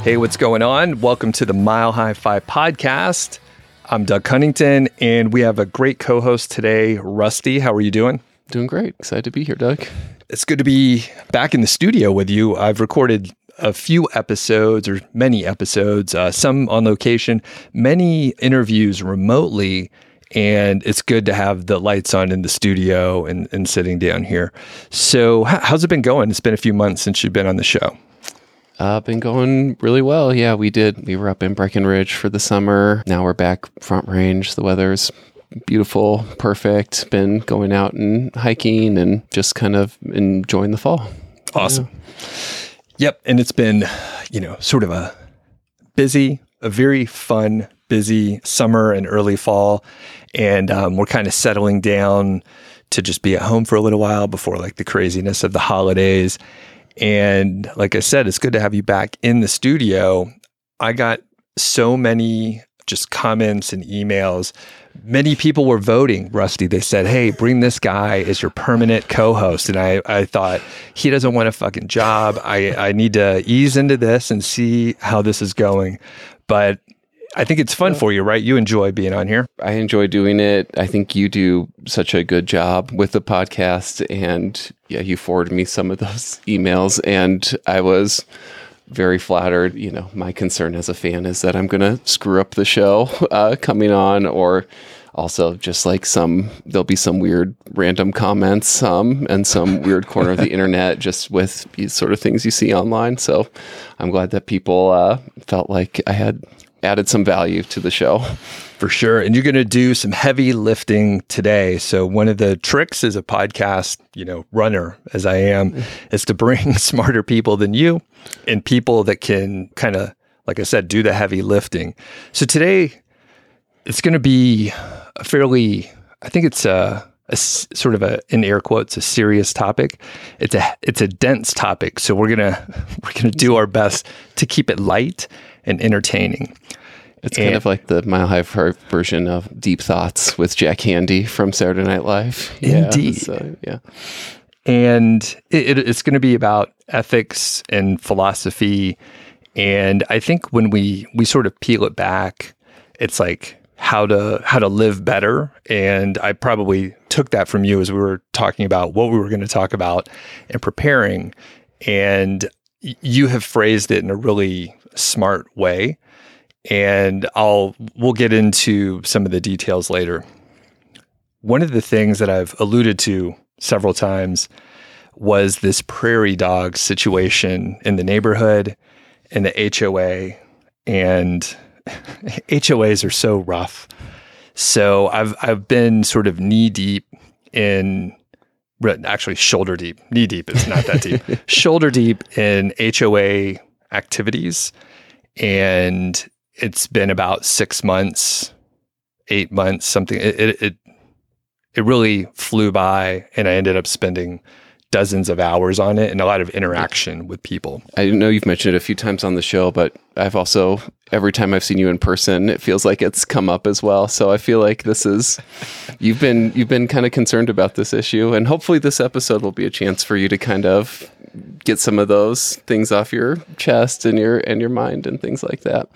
Hey, what's going on? Welcome to the Mile High 5 podcast. I'm Doug Cunnington, and we have a great co-host today, Rusty. How are you doing? Doing great. Excited to be here, Doug. It's good to be back in the studio with you. I've recorded a few episodes, or many episodes, some on location, many interviews remotely, and it's good to have the lights on in the studio and sitting down here. So how's it been going? It's been a few months since you've been on the show. Been going really well. Yeah, we were up in Breckenridge for the summer. Now we're back Front Range. The weather's beautiful, perfect. Been going out and hiking and just kind of enjoying the fall. Awesome. Yeah. Yep. And it's been, sort of a very fun, busy summer and early fall. And we're kind of settling down to just be at home for a little while before like the craziness of the holidays. And like I said, it's good to have you back in the studio. I got so many just comments and emails. Many people were voting, Rusty. They said, hey, bring this guy as your permanent co-host. And I thought, he doesn't want a fucking job. I need to ease into this and see how this is going. But I think it's fun for you, right? You enjoy being on here. I enjoy doing it. I think you do such a good job with the podcast. And yeah, you forwarded me some of those emails and I was very flattered. My concern as a fan is that I'm going to screw up the show coming on, or also just like there'll be some weird random comments and some weird corner of the internet just with these sort of things you see online. So I'm glad that people felt like I had added some value to the show. For sure. And you're going to do some heavy lifting today. So one of the tricks as a podcast, runner as I am, is to bring smarter people than you and people that can kind of, like I said, do the heavy lifting. So today it's going to be a fairly, I think it's a sort of in air quotes, a serious topic. It's a dense topic. So we're going to do our best to keep it light and entertaining. It's kind of like the Mile High version of Deep Thoughts with Jack Handey from Saturday Night Live. Indeed. Yeah. And it's going to be about ethics and philosophy. And I think when we sort of peel it back, it's like how to live better. And I probably took that from you as we were talking about what we were going to talk about and preparing. And you have phrased it in a really smart way. And we'll get into some of the details later. One of the things that I've alluded to several times was this prairie dog situation in the neighborhood and the HOA. And HOAs are so rough. So I've been sort of knee deep in, actually shoulder deep. Knee deep is not that deep. Shoulder deep in HOA activities. And it's been about 6 months, 8 months, something. It really flew by, and I ended up spending dozens of hours on it and a lot of interaction with people. I know you've mentioned it a few times on the show, but I've also, every time I've seen you in person, it feels like it's come up as well. So I feel like you've been kind of concerned about this issue, and hopefully this episode will be a chance for you to kind of get some of those things off your chest and your mind and things like that.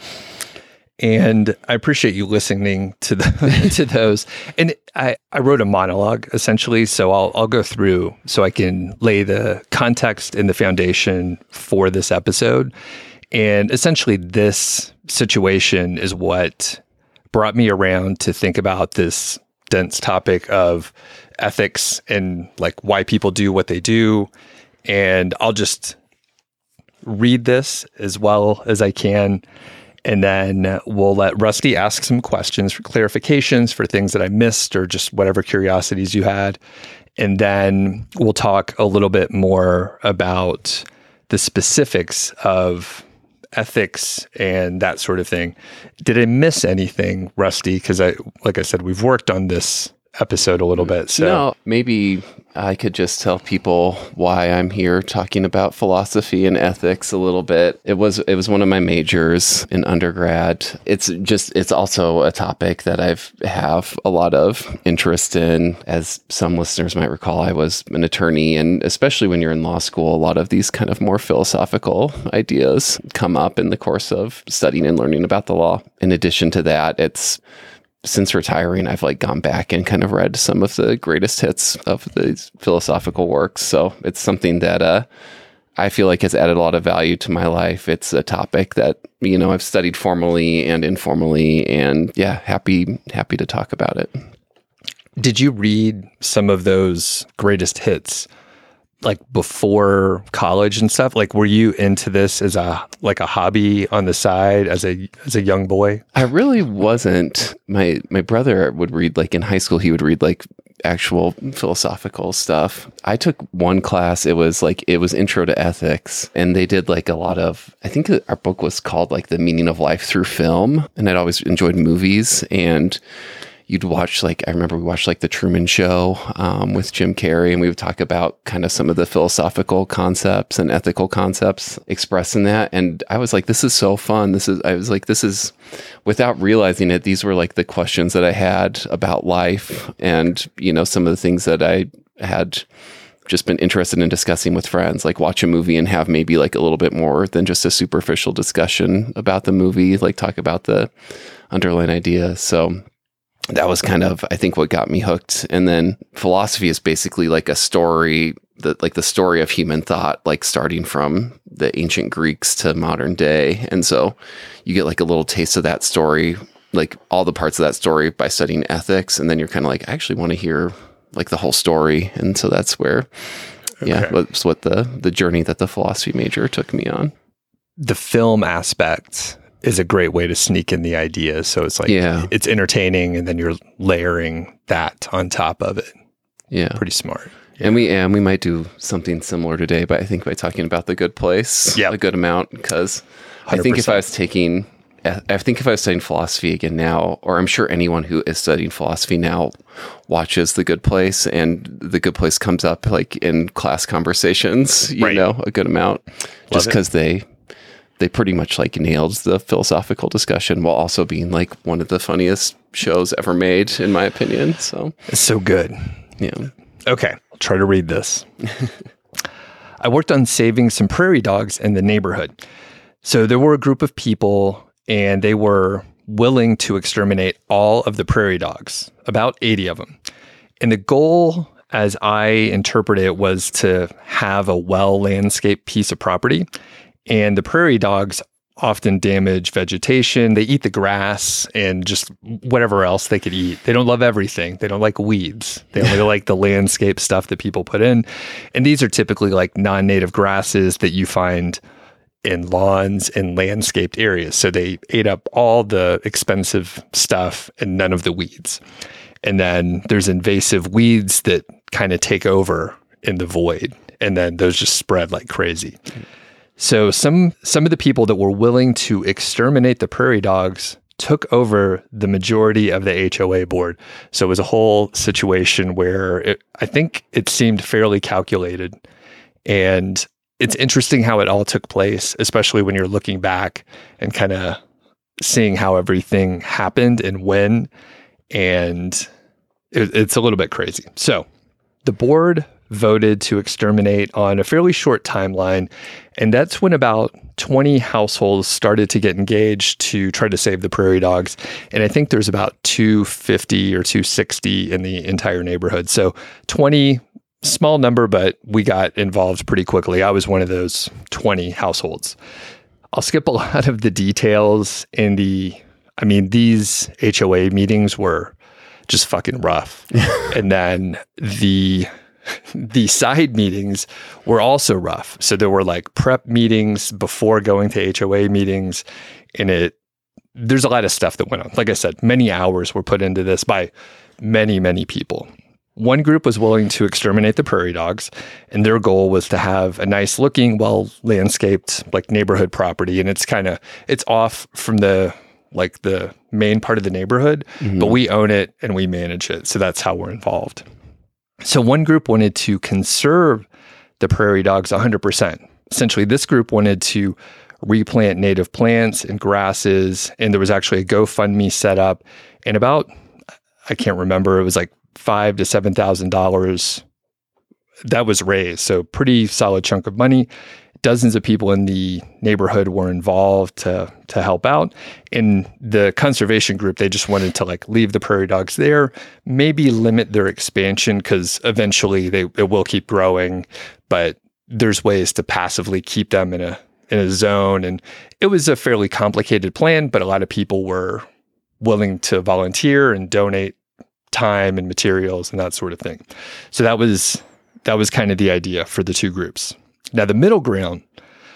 And I appreciate you listening to to those. And I wrote a monologue essentially, so I'll go through so I can lay the context and the foundation for this episode. And essentially, this situation is what brought me around to think about this dense topic of ethics and like why people do what they do. And I'll just read this as well as I can. And then we'll let Rusty ask some questions for clarifications for things that I missed or just whatever curiosities you had. And then we'll talk a little bit more about the specifics of ethics and that sort of thing. Did I miss anything, Rusty? Because like I said, we've worked on this episode a little bit. So no, maybe I could just tell people why I'm here talking about philosophy and ethics a little bit. It was one of my majors in undergrad. It's also a topic that I have a lot of interest in. As some listeners might recall, I was an attorney, and especially when you're in law school, a lot of these kind of more philosophical ideas come up in the course of studying and learning about the law. In addition to that, since retiring, I've gone back and kind of read some of the greatest hits of these philosophical works. So it's something that I feel like has added a lot of value to my life. It's a topic that, I've studied formally and informally, and happy to talk about it. Did you read some of those greatest hits before college and stuff? Were you into this as a hobby on the side as a young boy? I really wasn't. My brother would read, in high school, he would read actual philosophical stuff. I took one class. It was Intro to Ethics, and they did a lot of, I think our book was called The Meaning of Life Through Film. And I'd always enjoyed movies, and you'd watch, I remember we watched The Truman Show with Jim Carrey, and we would talk about kind of some of the philosophical concepts and ethical concepts expressed in that. And I was like, this is so fun. This is, without realizing it, these were the questions that I had about life, and, some of the things that I had just been interested in discussing with friends, watch a movie and have maybe a little bit more than just a superficial discussion about the movie, talk about the underlying idea. So that was kind of, I think, what got me hooked. And then philosophy is basically a story, the story of human thought, starting from the ancient Greeks to modern day. And so you get a little taste of that story, all the parts of that story by studying ethics. And then you're kind of I actually want to hear the whole story. And so that's where, that's what the journey that the philosophy major took me on. The film aspect is a great way to sneak in the idea. So it's it's entertaining, and then you're layering that on top of it. Yeah. Pretty smart. Yeah. And we might do something similar today, but I think by talking about The Good Place a good amount, because I think if I was studying philosophy again now, or I'm sure anyone who is studying philosophy now watches The Good Place, and The Good Place comes up in class conversations, a good amount, just because they pretty much nailed the philosophical discussion while also being one of the funniest shows ever made, in my opinion. So it's so good. Yeah. Okay. I'll try to read this. I worked on saving some prairie dogs in the neighborhood. So there were a group of people, and they were willing to exterminate all of the prairie dogs, about 80 of them. And the goal, as I interpret it, was to have a well-landscaped piece of property. And the prairie dogs often damage vegetation. They eat the grass and just whatever else they could eat. They don't love everything. They don't like weeds. They only like the landscape stuff that people put in. And these are typically non-native grasses that you find in lawns and landscaped areas. So they ate up all the expensive stuff and none of the weeds. And then there's invasive weeds that kind of take over in the void. And then those just spread like crazy. So some of the people that were willing to exterminate the prairie dogs took over the majority of the HOA board. So it was a whole situation where I think it seemed fairly calculated. And it's interesting how it all took place, especially when you're looking back and kind of seeing how everything happened and when. And it's a little bit crazy. So the board voted to exterminate on a fairly short timeline. And that's when about 20 households started to get engaged to try to save the prairie dogs. And I think there's about 250 or 260 in the entire neighborhood. So 20, small number, but we got involved pretty quickly. I was one of those 20 households. I'll skip a lot of the details these HOA meetings were just fucking rough. And then the side meetings were also rough. So there were prep meetings before going to HOA meetings, and there's a lot of stuff that went on. Like I said, many hours were put into this by many, many people. One group was willing to exterminate the prairie dogs, and their goal was to have a nice looking, well landscaped neighborhood property. And it's off from the like the main part of the neighborhood, but we own it and we manage it. So that's how we're involved. So one group wanted to conserve the prairie dogs 100%. Essentially, this group wanted to replant native plants and grasses, and there was actually a GoFundMe set up, and about, I can't remember, it was like $5,000 to $7,000 that was raised. So pretty solid chunk of money. Dozens of people in the neighborhood were involved to help out. In the conservation group, they just wanted to like leave the prairie dogs there, maybe limit their expansion because eventually it will keep growing, but there's ways to passively keep them in a zone. And it was a fairly complicated plan, but a lot of people were willing to volunteer and donate time and materials and that sort of thing. So that was kind of the idea for the two groups. Now, the middle ground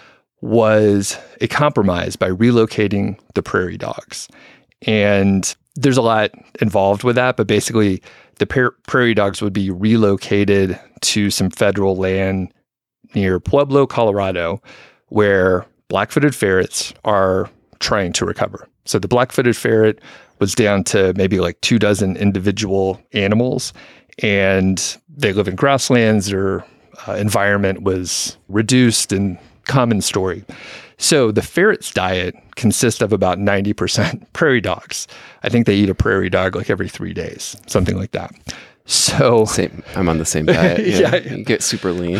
was a compromise by relocating the prairie dogs. And there's a lot involved with that, but basically the prairie dogs would be relocated to some federal land near Pueblo, Colorado, where black-footed ferrets are trying to recover. So the black-footed ferret was down to maybe like 24 individual animals, and they live in grasslands. Their environment was reduced and common story. So the ferret's diet consists of about 90% prairie dogs. I think they eat a prairie dog like every 3 days, something like that. So same. I'm on the same diet. Yeah. You get super lean.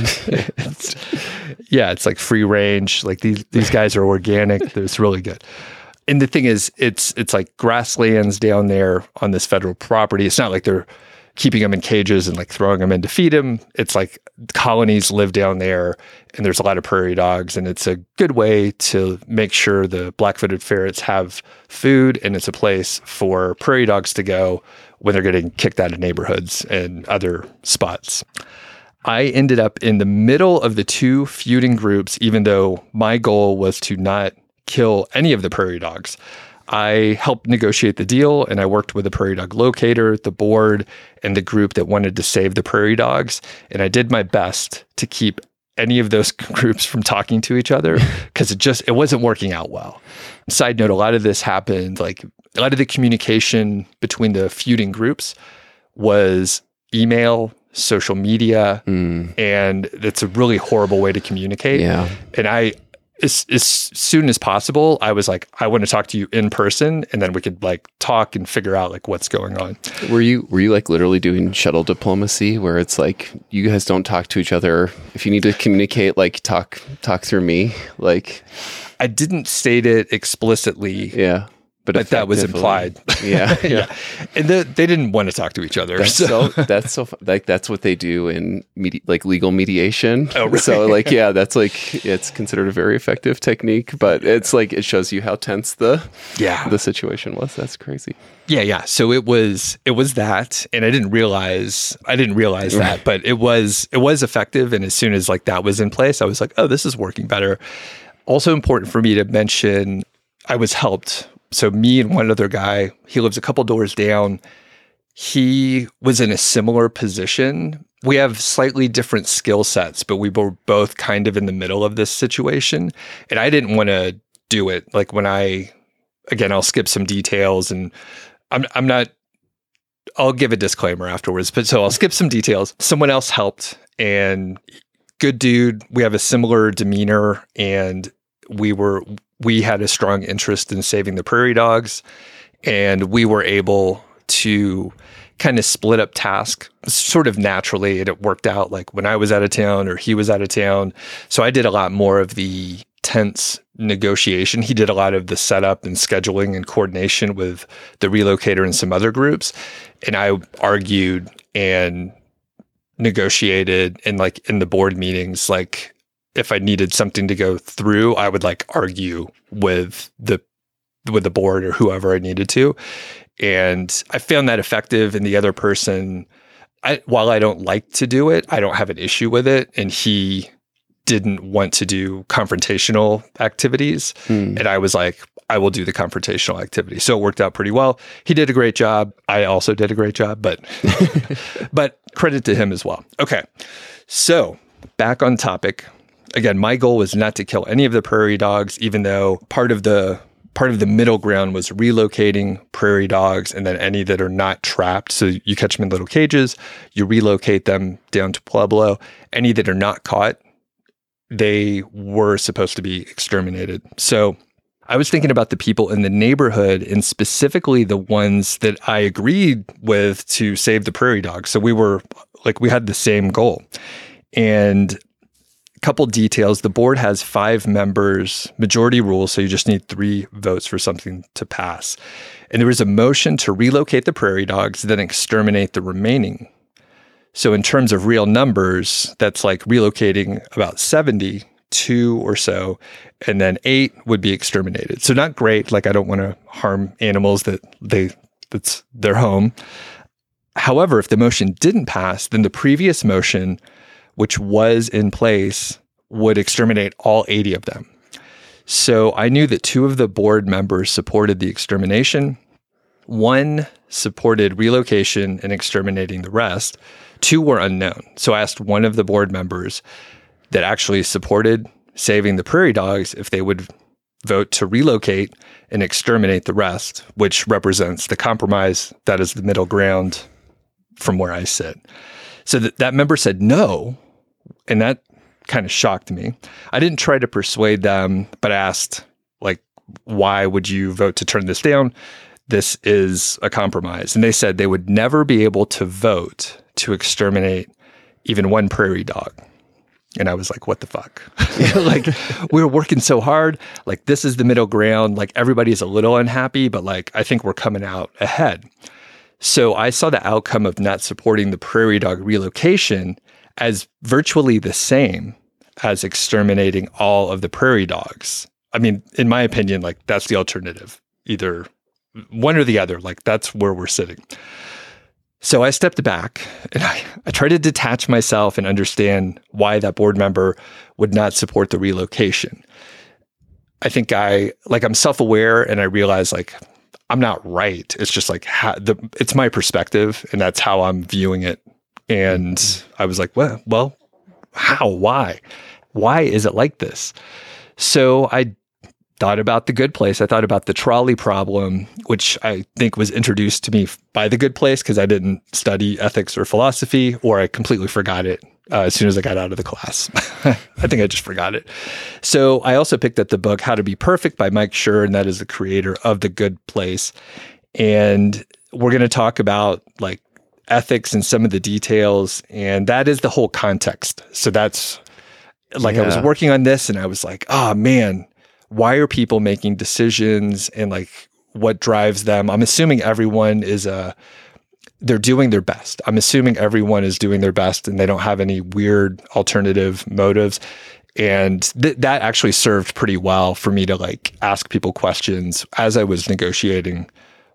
It's like free range. Like these guys are organic. It's really good. And the thing is, it's like grasslands down there on this federal property. It's not like they're keeping them in cages and like throwing them in to feed them. It's like colonies live down there and there's a lot of prairie dogs, and it's a good way to make sure the black-footed ferrets have food, and it's a place for prairie dogs to go when they're getting kicked out of neighborhoods and other spots. I ended up in the middle of the two feuding groups, even though my goal was to not kill any of the prairie dogs. I helped negotiate the deal, and I worked with the prairie dog locator, the board, and the group that wanted to save the prairie dogs. And I did my best to keep any of those groups from talking to each other because it wasn't working out well. Side note, a lot of this happened, like a lot of the communication between the feuding groups was email, social media, and it's a really horrible way to communicate. Yeah. And as soon as possible, I was like, I want to talk to you in person, and then we could like talk and figure out like what's going on. Were you like literally doing shuttle diplomacy where it's like you guys don't talk to each other? If you need to communicate, like talk through me. Like, I didn't state it explicitly. Yeah. But that was implied. Yeah. And they didn't want to talk to each other. That's what they do in legal mediation. Oh, right. So like, yeah, that's like, it's considered a very effective technique, but it's like, it shows you how tense the situation was. That's crazy. Yeah. So it was that. And I didn't realize that, but it was effective. And as soon as like that was in place, I was like, oh, this is working better. Also important for me to mention, I was helped. So me and one other guy, he lives a couple doors down. He was in a similar position. We have slightly different skill sets, but we were both kind of in the middle of this situation. And I didn't want to do it. Like I'll skip some details, and I'll give a disclaimer afterwards, but so I'll skip some details. Someone else helped, and good dude. We have a similar demeanor, and we had a strong interest in saving the prairie dogs, and we were able to kind of split up tasks sort of naturally, and it worked out like when I was out of town or he was out of town. So I did a lot more of the tense negotiation. He did a lot of the setup and scheduling and coordination with the relocator and some other groups. And I argued and negotiated, and like in the board meetings, like if I needed something to go through, I would like argue with the board or whoever I needed to. And I found that effective. And the other person, while I don't like to do it, I don't have an issue with it. And he didn't want to do confrontational activities. And I was like, I will do the confrontational activity. So it worked out pretty well. He did a great job. I also did a great job, but credit to him as well. Okay. So back on topic. Again, my goal was not to kill any of the prairie dogs, even though part of the part of the middle ground was relocating prairie dogs, and then any that are not trapped. So you catch them in little cages, you relocate them down to Pueblo. Any that are not caught, they were supposed to be exterminated. So I was thinking about the people in the neighborhood, and specifically the ones that I agreed with to save the prairie dogs. So we had the same goal. And couple details. The board has 5 members, majority rule, so you just need 3 votes for something to pass. And there was a motion to relocate the prairie dogs, then exterminate the remaining. So in terms of real numbers, that's like relocating about 72 or so, and then 8 would be exterminated. So not great. Like, I don't want to harm animals that's their home. However, if the motion didn't pass, then the previous motion, which was in place, would exterminate all 80 of them. So I knew that 2 of the board members supported the extermination. 1 supported relocation and exterminating the rest. 2 were unknown. So I asked one of the board members that actually supported saving the prairie dogs if they would vote to relocate and exterminate the rest, which represents the compromise. That is the middle ground from where I sit. So that member said no. And that kind of shocked me. I didn't try to persuade them, but I asked, like, why would you vote to turn this down? This is a compromise. And they said they would never be able to vote to exterminate even 1 prairie dog. And I was like, what the fuck? Like, we were working so hard. Like, this is the middle ground. Like, everybody's a little unhappy, but like, I think we're coming out ahead. So I saw the outcome of not supporting the prairie dog relocation as virtually the same as exterminating all of the prairie dogs. I mean, in my opinion, like, that's the alternative, either one or the other. Like, that's where we're sitting. So I stepped back and I tried to detach myself and understand why that board member would not support the relocation. I think I'm self-aware, and I realize, like, I'm not right. It's just like, it's my perspective, and that's how I'm viewing it. And I was like, well, how? Why? Why is it like this? So I thought about The Good Place. I thought about the trolley problem, which I think was introduced to me by The Good Place because I didn't study ethics or philosophy, or I completely forgot it as soon as I got out of the class. I think I just forgot it. So I also picked up the book How to Be Perfect by Mike Schur, and that is the creator of The Good Place. And we're going to talk about, like, ethics and some of the details, and that is the whole context. So that's like, I was working on this and I was like, oh man, why are people making decisions, and like, what drives them? I'm assuming everyone they're doing their best. I'm assuming everyone is doing their best and they don't have any weird alternative motives. And that actually served pretty well for me to, like, ask people questions as I was negotiating.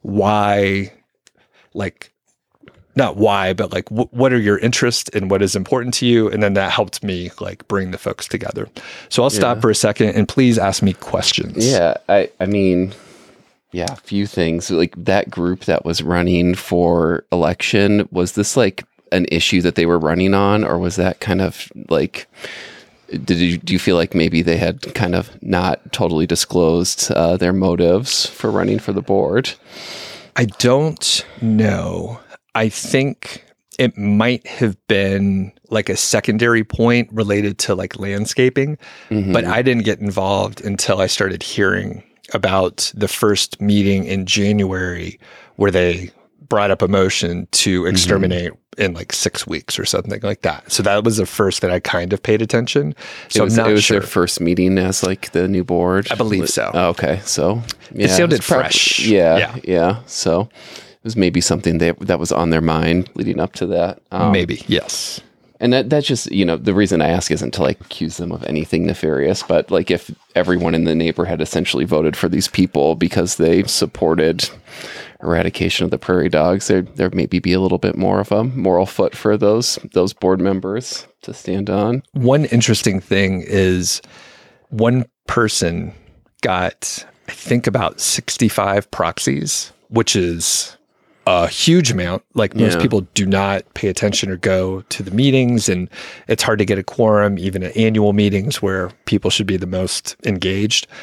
Why, like, not why, but like, what are your interests and what is important to you? And then that helped me, like, bring the folks together. So I'll stop for a second and please ask me questions. Yeah. I mean, a few things. Like, that group that was running for election, was this like an issue that they were running on, or was that kind of like, do you feel like maybe they had kind of not totally disclosed their motives for running for the board? I don't know. I think it might have been like a secondary point related to, like, landscaping, but I didn't get involved until I started hearing about the first meeting in January where they brought up a motion to exterminate in like 6 weeks or something like that. So that was the first that I kind of paid attention. So I'm not sure. It was their first meeting as, like, the new board? I believe so. Oh, okay. So it sounded fresh. Yeah. So it was maybe something that was on their mind leading up to that. Maybe, yes. And that just, the reason I ask isn't to, like, accuse them of anything nefarious, but, like, if everyone in the neighborhood had essentially voted for these people because they supported eradication of the prairie dogs, there maybe be a little bit more of a moral foot for those board members to stand on. One interesting thing is one person got, I think, about 65 proxies, which is a huge amount. Like, most people do not pay attention or go to the meetings, and it's hard to get a quorum even at annual meetings where people should be the most engaged.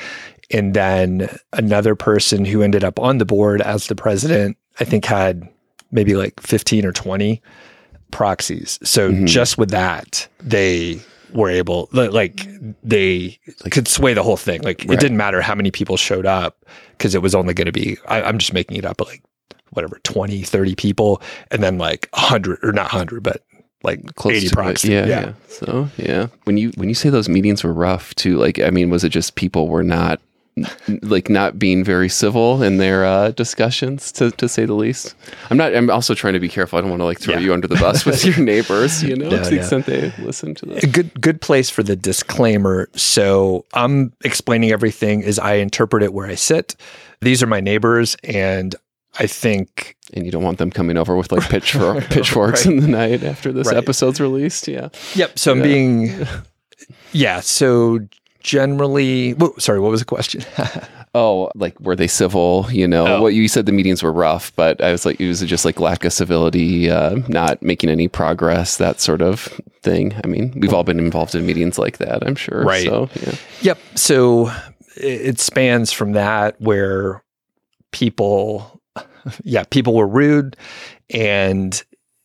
And then another person who ended up on the board as the president, I think had maybe like 15 or 20 proxies. So just with that, they were able, they could sway the whole thing. Like it didn't matter how many people showed up because it was only going to be, I'm just making it up, but like whatever, 20, 30 people, and then like 100, or not 100, but like close 80 proxies. Yeah. So when you say those meetings were rough too, like, I mean, was it just people were not being very civil in their discussions, to say the least? I'm also trying to be careful. I don't want to like throw you under the bus with your neighbors, to the extent they listen to this. A good place for the disclaimer. So I'm explaining everything as I interpret it where I sit. These are my neighbors, and I think... And you don't want them coming over with like pitchforks in the night after this episode's released. Yeah. Yep. So I'm being... Yeah. So generally... sorry, what was the question? Like, were they civil? What you said, the meetings were rough, but I was like, it was just like lack of civility, not making any progress, that sort of thing. I mean, we've all been involved in meetings like that, I'm sure. Right. So, yeah. Yep. So it spans from that where people were rude, and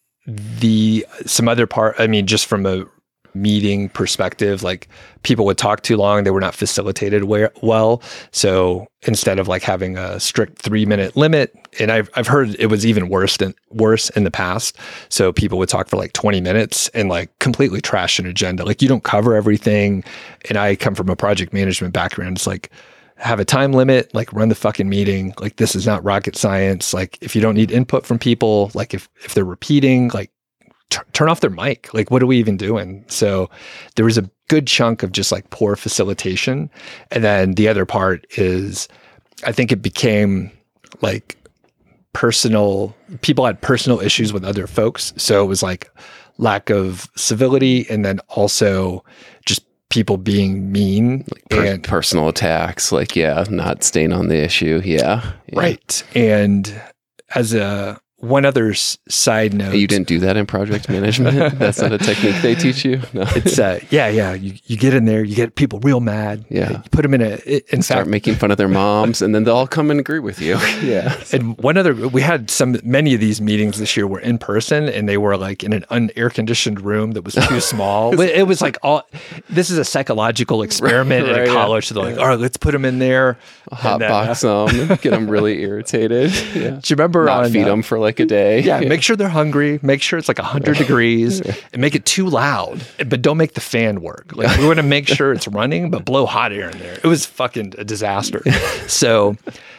some other part, I mean, just from a meeting perspective, like people would talk too long, they were not facilitated well. So instead of like having a strict 3-minute limit, and I've heard it was even worse in the past. So people would talk for like 20 minutes and like completely trash an agenda. Like you don't cover everything. And I come from a project management background. It's like, have a time limit, like run the fucking meeting. Like this is not rocket science. Like if you don't need input from people, like if they're repeating, like turn off their mic. Like what are we even doing? So there was a good chunk of just like poor facilitation. And then the other part is, I think it became like people had personal issues with other folks. So it was like lack of civility, and then also just people being mean, and personal attacks, like, not staying on the issue. Yeah. Right. And as one other side note, you didn't do that in project management. That's not a technique they teach you. No. It's you get in there, you get people real mad. Yeah. You put them in start making fun of their moms, and then they'll all come and agree with you. Yeah. And we had many of these meetings this year were in person, and they were like in an unair conditioned room that was too small. It was like this is a psychological experiment at a college. So they're like, all right, let's put them in there. Hot box them, get them really irritated. Yeah. Do you remember not feed them for like a day? Yeah. Make sure they're hungry. Make sure it's like 100 degrees, and make it too loud, but don't make the fan work. Like we want to make sure it's running, but blow hot air in there. It was fucking a disaster. So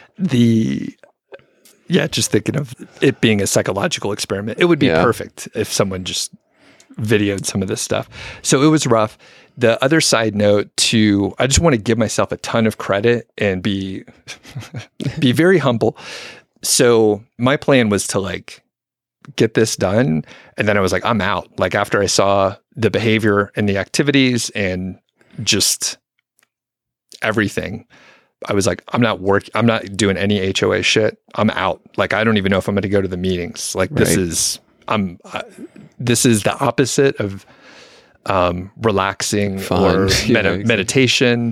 just thinking of it being a psychological experiment, it would be perfect if someone just videoed some of this stuff. So it was rough. The other side note I just want to give myself a ton of credit and be very humble. So my plan was to like get this done. And then I was like, I'm out. Like after I saw the behavior and the activities and just everything, I was like, I'm not doing any HOA shit. I'm out. Like, I don't even know if I'm going to go to the meetings. Like this is the opposite of relaxing or meditation.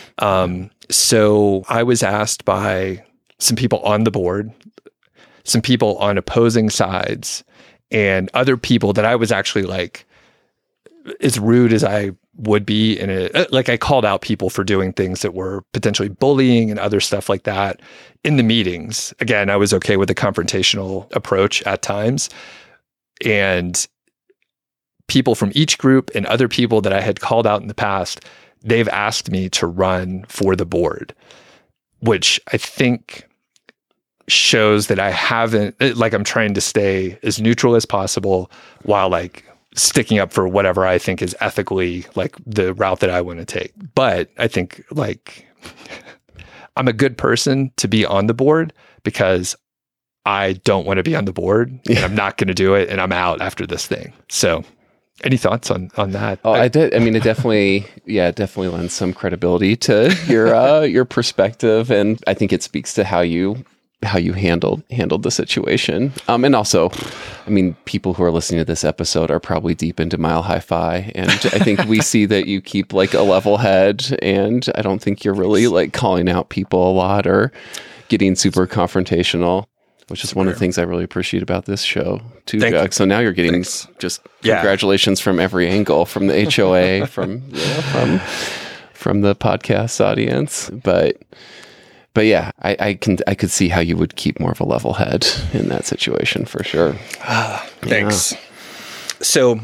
So I was asked by some people on the board, some people on opposing sides, and other people that I was actually like, as rude as I would be like I called out people for doing things that were potentially bullying and other stuff like that in the meetings. Again, I was okay with the confrontational approach at times, and people from each group and other people that I had called out in the past, they've asked me to run for the board, which I think shows that I haven't, like I'm trying to stay as neutral as possible while like sticking up for whatever I think is ethically like the route that I want to take. But I think like I'm a good person to be on the board because I don't want to be on the board and I'm not going to do it, and I'm out after this thing. So any thoughts on that? Oh, I did. I mean, it definitely lends some credibility to your perspective. And I think it speaks to how you how you handled the situation. And also, I mean, people who are listening to this episode are probably deep into Mile High Fi, and I think we see that you keep like a level head, and I don't think you're really like calling out people a lot or getting super confrontational, which is one of the things I really appreciate about this show too, Doug. So now you're getting just congratulations from every angle, from the HOA, from the podcast audience, but yeah, I could see how you would keep more of a level head in that situation for sure. Thanks. Yeah. So,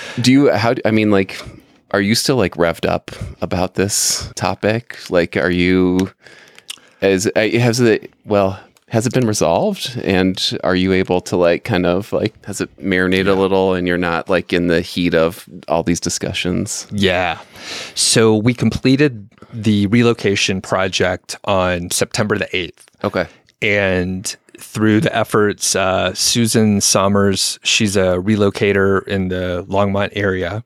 are you still like revved up about this topic? Like, are you has it been resolved? And are you able to like kind of like, has it marinated a little and you're not like in the heat of all these discussions? Yeah. So we completed the relocation project on September the 8th. Okay. And through the efforts, Susan Sommers, she's a relocator in the Longmont area.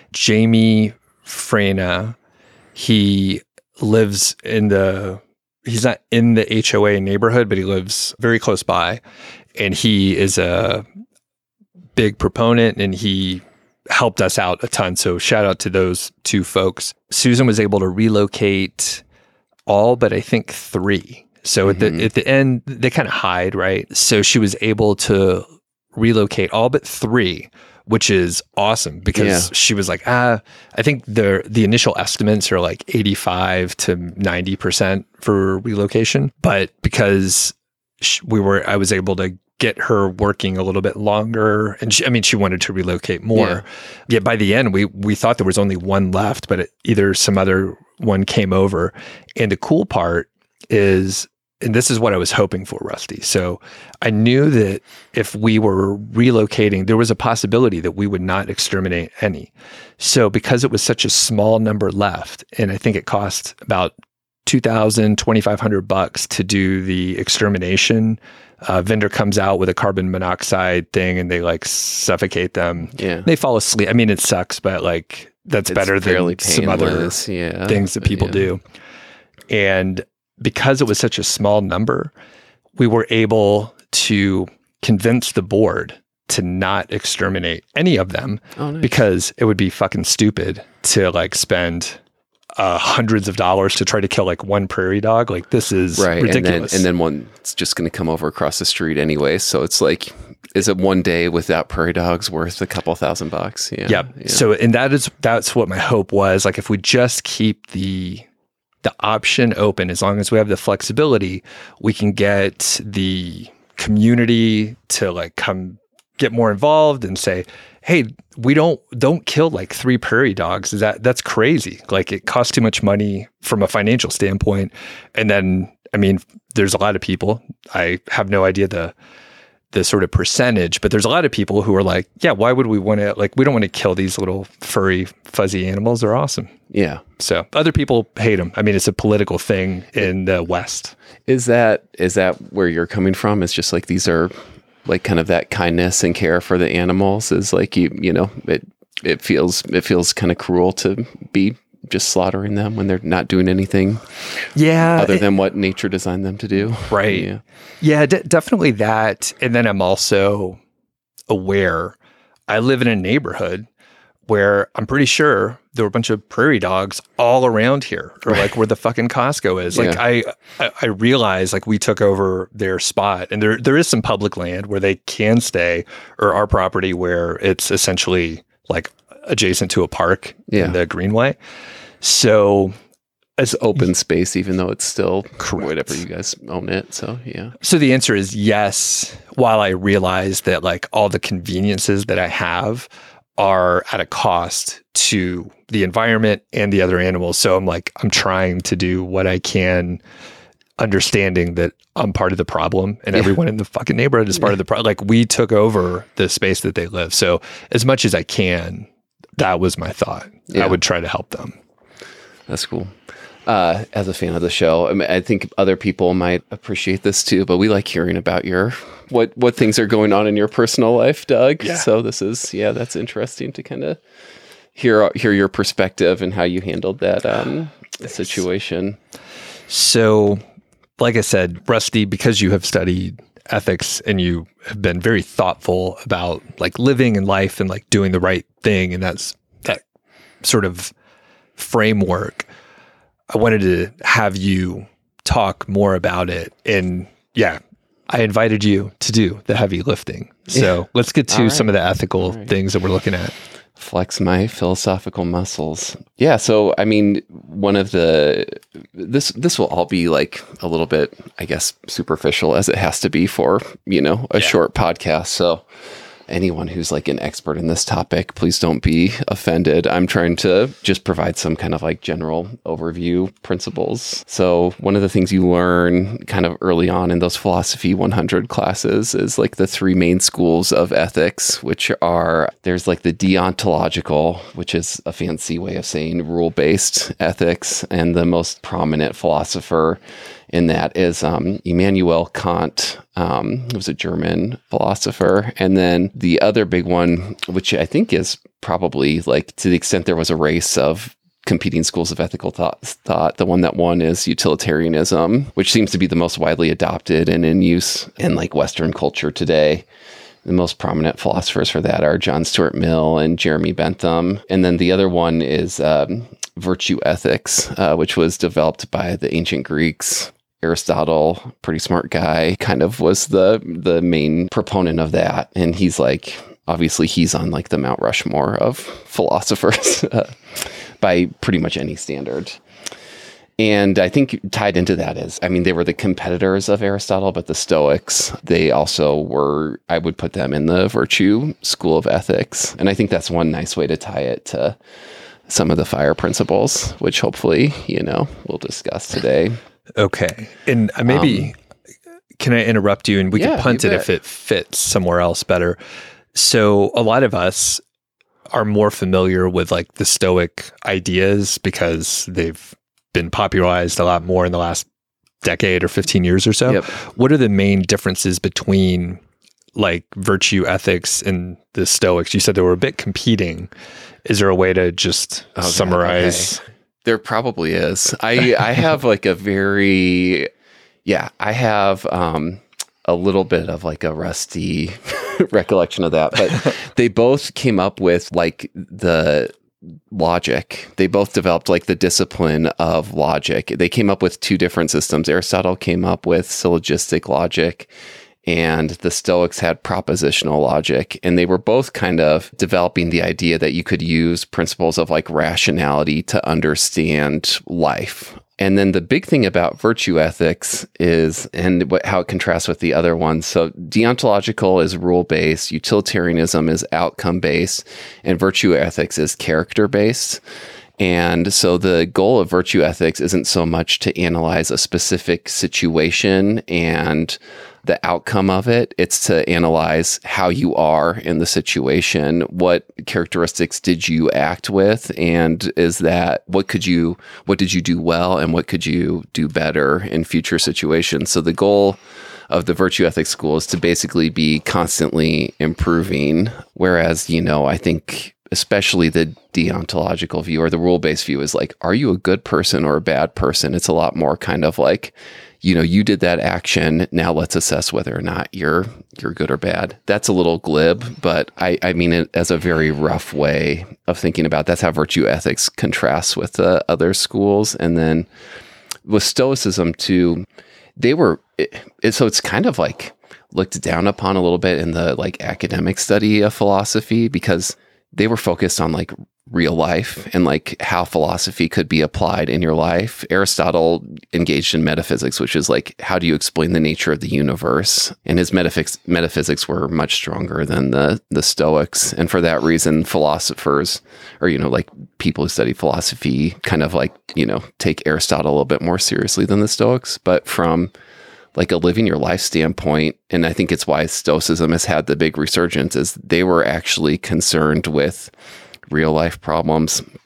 Jamie Freyna, he lives he's not in the HOA neighborhood, but he lives very close by. And he is a big proponent, and he helped us out a ton. So shout out to those two folks. Susan was able to relocate all but I think 3. So at the end, they kind of hide, right? So she was able to relocate all but 3, which is awesome because she was like, I think the initial estimates are like 85 to 90% for relocation. But because I was able to get her working a little bit longer, and she wanted to relocate more. Yeah, by the end, we thought there was only 1 left, but either some other one came over. And the cool part is, and this is what I was hoping for, Rusty. So I knew that if we were relocating, there was a possibility that we would not exterminate any. So because it was such a small number left, and I think it cost about $2,000, $2,500 to do the extermination, vendor comes out with a carbon monoxide thing and they like suffocate them. Yeah. They fall asleep. I mean, it sucks, but like that's better than some other things that people do. And because it was such a small number, we were able to convince the board to not exterminate any of them because it would be fucking stupid to like spend hundreds of dollars to try to kill like 1 prairie dog. Like this is ridiculous. And then one's just going to come over across the street anyway. So it's like, is it one day without prairie dogs worth a couple $1,000? Yeah. So, and that's what my hope was. Like if we just keep the option open, as long as we have the flexibility, we can get the community to like come get more involved and say, hey, we don't kill like 3 prairie dogs. That's crazy. Like it costs too much money from a financial standpoint. And then, I mean, there's a lot of people, I have no idea the sort of percentage, but there's a lot of people who are like, yeah, why would we want to, like, we don't want to kill these little furry, fuzzy animals. They're awesome. Yeah. So other people hate them. I mean, it's a political thing in the West. Is that where you're coming from? It's just like, these are like kind of that kindness and care for the animals is like, you know, it feels kind of cruel to be just slaughtering them when they're not doing anything other than what nature designed them to do. Right. Yeah, definitely that. And then I'm also aware, I live in a neighborhood where I'm pretty sure there were a bunch of prairie dogs all around here, or like where the fucking Costco is. Like I realize like we took over their spot, and there is some public land where they can stay, or our property where it's essentially like adjacent to a park in the Greenway. So it's open space, even though it's still whatever you guys own it. So yeah. So the answer is yes. While I realize that like all the conveniences that I have are at a cost to the environment and the other animals. So I'm trying to do what I can, understanding that I'm part of the problem and everyone in the fucking neighborhood is part of the problem. Like we took over the space that they live. So as much as I can, that was my thought. I would try to help them. That's cool. As a fan of the show, I mean, I think other people might appreciate this too, but we like hearing about what things are going on in your personal life, Doug. Yeah. So this is, that's interesting to kind of hear your perspective and how you handled that situation. So like I said, Rusty, because you have studied ethics and you have been very thoughtful about like living and life and like doing the right thing, and that sort of framework, I wanted to have you talk more about it. And yeah, I invited you to do the heavy lifting. So let's get to some of the ethical things that we're looking at. Flex my philosophical muscles. Yeah. So, I mean, one of this will all be like a little bit, I guess, superficial, as it has to be for, a short podcast. So anyone who's like an expert in this topic, please don't be offended. I'm trying to just provide some kind of like general overview principles. So one of the things you learn kind of early on in those Philosophy 100 classes is like the three main schools of ethics, which are, there's like the deontological, which is a fancy way of saying rule-based ethics. And the most prominent philosopher in that is Immanuel Kant, who was a German philosopher. And then the other big one, which I think is probably like, to the extent there was a race of competing schools of ethical thought, the one that won is utilitarianism, which seems to be the most widely adopted and in use in like Western culture today. The most prominent philosophers for that are John Stuart Mill and Jeremy Bentham. And then the other one is virtue ethics, which was developed by the ancient Greeks. Aristotle, pretty smart guy, kind of was the main proponent of that. And he's like, obviously he's on like the Mount Rushmore of philosophers by pretty much any standard. And I think tied into that is, I mean, they were the competitors of Aristotle, but the Stoics, they also were, I would put them in the virtue school of ethics. And I think that's one nice way to tie it to some of the FIRE principles, which hopefully, we'll discuss today. Okay. And maybe, can I interrupt you? And we can punt it if it fits somewhere else better. So a lot of us are more familiar with like the Stoic ideas because they've been popularized a lot more in the last decade or 15 years or so. Yep. What are the main differences between like virtue ethics and the Stoics? You said they were a bit competing. Is there a way to just summarize? Okay. There probably is. I have like a a little bit of like a rusty recollection of that, but they both came up with like the logic. They both developed like the discipline of logic. They came up with two different systems. Aristotle came up with syllogistic logic, and the Stoics had propositional logic. And they were both kind of developing the idea that you could use principles of like rationality to understand life. And then the big thing about virtue ethics is, and how it contrasts with the other ones. So deontological is rule-based, utilitarianism is outcome-based, and virtue ethics is character-based. And so the goal of virtue ethics isn't so much to analyze a specific situation and the outcome of it. It's to analyze how you are in the situation. What characteristics did you act with? And what did you do well? And what could you do better in future situations? So the goal of the virtue ethics school is to basically be constantly improving. Whereas, I think especially the deontological view or the rule-based view is like, are you a good person or a bad person? It's a lot more kind of like, you did that action. Now let's assess whether or not you're good or bad. That's a little glib, but I mean it as a very rough way of thinking about. That's how virtue ethics contrasts with the other schools. And then with Stoicism too, so it's kind of like looked down upon a little bit in the like academic study of philosophy, because they were focused on like real life and like how philosophy could be applied in your life. Aristotle engaged in metaphysics, which is like, how do you explain the nature of the universe? And his metaphysics were much stronger than the Stoics. And for that reason, philosophers, or, like people who study philosophy kind of like, take Aristotle a little bit more seriously than the Stoics. But from like a living your life standpoint, and I think it's why Stoicism has had the big resurgence, is they were actually concerned with real life problems.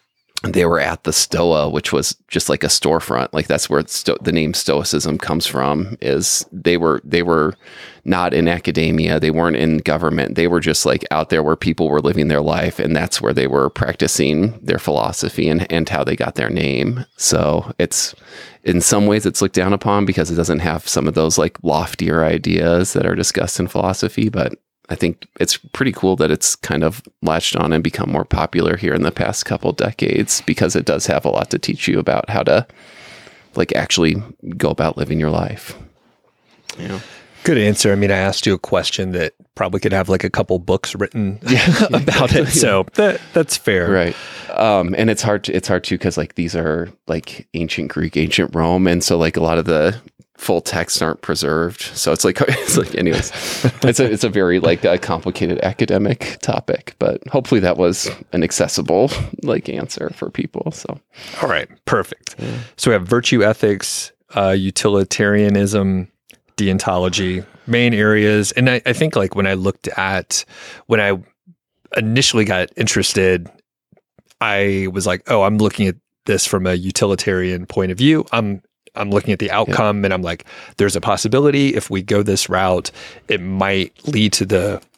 they were at the Stoa, which was just like a storefront. Like that's where the name Stoicism comes from. Is they were not in academia, they weren't in government, they were just like out there where people were living their life, and that's where they were practicing their philosophy and how they got their name. So it's, in some ways it's looked down upon because it doesn't have some of those like loftier ideas that are discussed in philosophy, but I think it's pretty cool that it's kind of latched on and become more popular here in the past couple decades, because it does have a lot to teach you about how to like actually go about living your life. You know? Good answer. I mean, I asked you a question that probably could have like a couple books written about it. So that's fair. Right. And it's hard too, because like these are like ancient Greek, ancient Rome. And so like a lot of the full texts aren't preserved. So it's like anyways, it's a very like a complicated academic topic, but hopefully that was an accessible like answer for people. So, all right, perfect. Yeah. So we have virtue ethics, utilitarianism, deontology, main areas. And I think like when I initially got interested, I was like, oh, I'm looking at this from a utilitarian point of view. I'm looking at the outcome and I'm like, there's a possibility if we go this route, it might lead to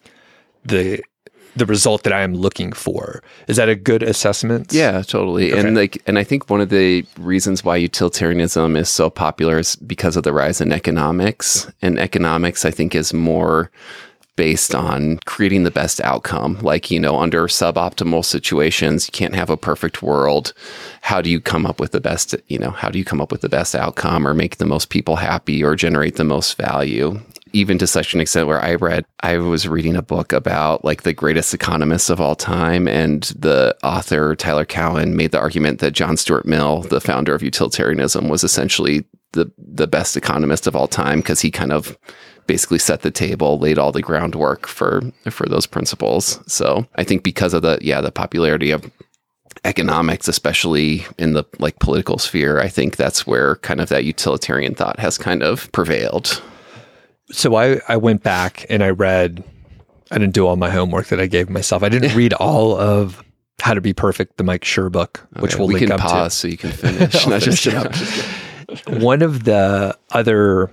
the result that I am looking for. Is that a good assessment? Yeah, totally. Okay. And I think one of the reasons why utilitarianism is so popular is because of the rise in economics. And economics, I think, is more based on creating the best outcome. Like, under suboptimal situations, you can't have a perfect world. How do you come up with the best, outcome or make the most people happy or generate the most value? Even to such an extent where I was reading a book about like the greatest economists of all time, and the author Tyler Cowen made the argument that John Stuart Mill, the founder of utilitarianism, was essentially the best economist of all time, because he kind of basically set the table, laid all the groundwork for those principles. So I think because of the popularity of economics, especially in the like political sphere, I think that's where kind of that utilitarian thought has kind of prevailed. So I went back and I didn't do all my homework that I gave myself. I didn't read all of How to Be Perfect, the Mike Schur book, which we'll link up to. We can pause so you can finish. I'll finish it up. One of the other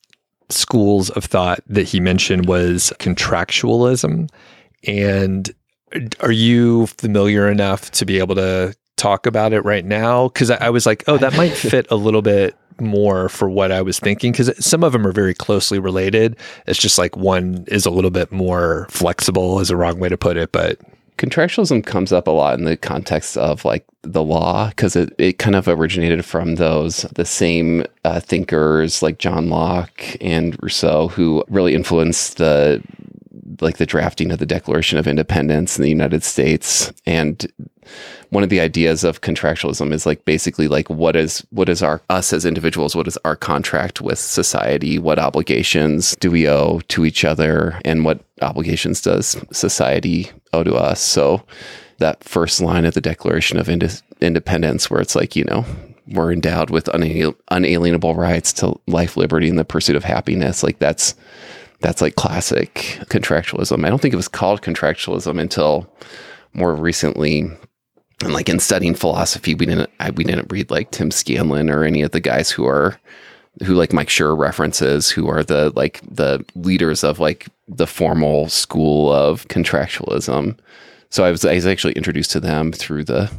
schools of thought that he mentioned was contractualism. And are you familiar enough to be able to talk about it right now? Because I was like, oh, that might fit a little bit more for what I was thinking, because some of them are very closely related. It's just like one is a little bit more flexible is a wrong way to put it, but contractualism comes up a lot in the context of like the law, because it kind of originated from the same thinkers like John Locke and Rousseau, who really influenced the drafting of the Declaration of Independence in the United States. And one of the ideas of contractualism is like basically like what is us as individuals, what is our contract with society, what obligations do we owe to each other, and what obligations does society owe to us. So that first line of the Declaration of Independence, where it's like, we're endowed with unalienable rights to life, liberty, and the pursuit of happiness. Like that's like classic contractualism. I don't think it was called contractualism until more recently. And like in studying philosophy, we didn't read like Tim Scanlon or any of the guys who like Mike Schur references, who are the leaders of like the formal school of contractualism. So I was actually introduced to them through the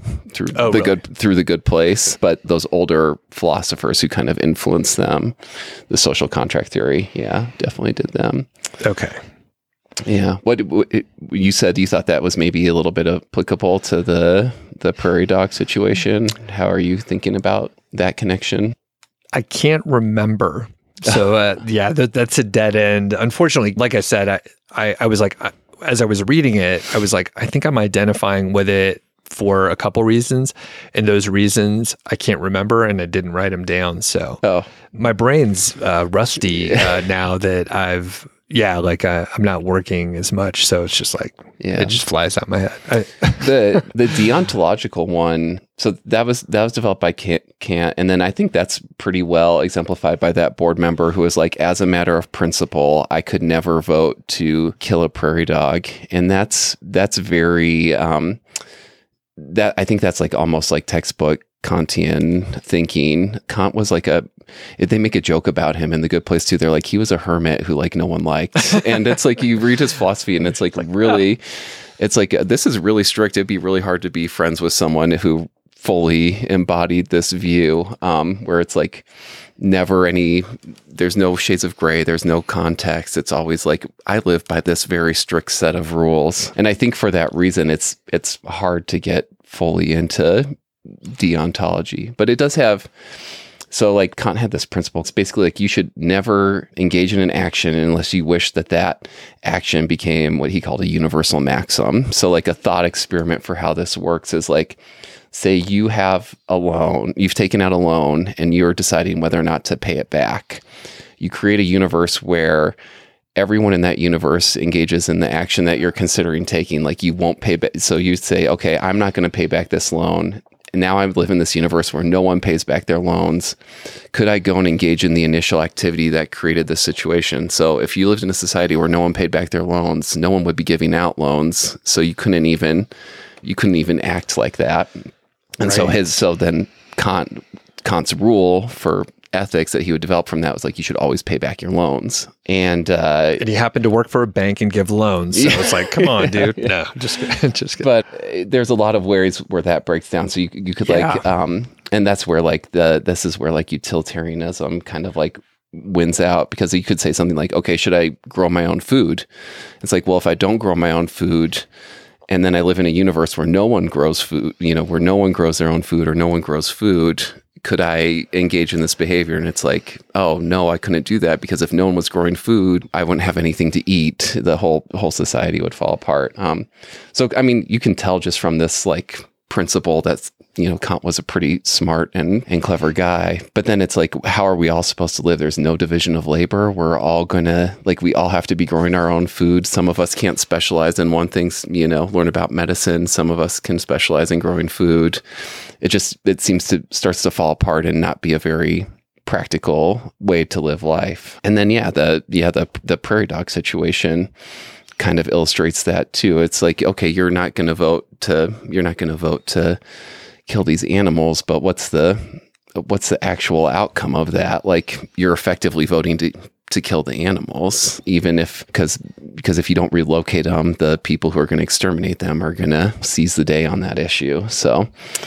Good Place, but those older philosophers who kind of influenced them, the social contract theory, definitely did them. Okay. Yeah. What you said, you thought that was maybe a little bit applicable to the prairie dog situation. How are you thinking about that connection? I can't remember. So that's a dead end. Unfortunately, like I said, I was like, as I was reading it, I was like, I think I'm identifying with it for a couple reasons. And those reasons I can't remember, and I didn't write them down. So my brain's rusty now that I'm not working as much. So it's just like, it just flies out my head. The deontological one, so that was developed by Kant. And then I think that's pretty well exemplified by that board member who was like, as a matter of principle, I could never vote to kill a prairie dog. And that's very, that I think that's like almost like textbook Kantian thinking. Kant was like they make a joke about him in The Good Place too. They're like, he was a hermit who like no one liked. And it's like, you read his philosophy and it's like really, it's like, this is really strict. It'd be really hard to be friends with someone who fully embodied this view, where it's like there's no shades of gray, there's no context. It's always like, I live by this very strict set of rules. And I think for that reason, it's hard to get fully into deontology. But it does have, so like Kant had this principle. It's basically like, you should never engage in an action unless you wish that action became what he called a universal maxim. So like a thought experiment for how this works is like, say you've taken out a loan and you're deciding whether or not to pay it back. You create a universe where everyone in that universe engages in the action that you're considering taking. Like you won't pay back. So you say, okay, I'm not going to pay back this loan. And now I live in this universe where no one pays back their loans. Could I go and engage in the initial activity that created this situation? So if you lived in a society where no one paid back their loans, no one would be giving out loans. So you couldn't even act like that. And right. So then Kant's rule for ethics that he would develop from that was like, you should always pay back your loans. And he happened to work for a bank and give loans. So it's like, come on, dude. No, just kidding. But there's a lot of ways where that breaks down. So you could like, and that's where like this is where like utilitarianism kind of like wins out, because you could say something like, okay, should I grow my own food? It's like, well, if I don't grow my own food, and then I live in a universe where no one grows food, where no one grows their own food or no one grows food, could I engage in this behavior? And it's like, oh no, I couldn't do that, because if no one was growing food, I wouldn't have anything to eat. The whole society would fall apart. So, I mean, you can tell just from this like principle that's, Kant was a pretty smart and clever guy. But then it's like, how are we all supposed to live? There's no division of labor. We're all we all have to be growing our own food. Some of us can't specialize in one thing, learn about medicine. Some of us can specialize in growing food. It seems to starts to fall apart and not be a very practical way to live life. And then, the prairie dog situation kind of illustrates that too. It's like, okay, you're not going to vote to kill these animals, but what's the actual outcome of that? Like, you're effectively voting to kill the animals, even because if you don't relocate them, the people who are going to exterminate them are going to seize the day on that issue. So,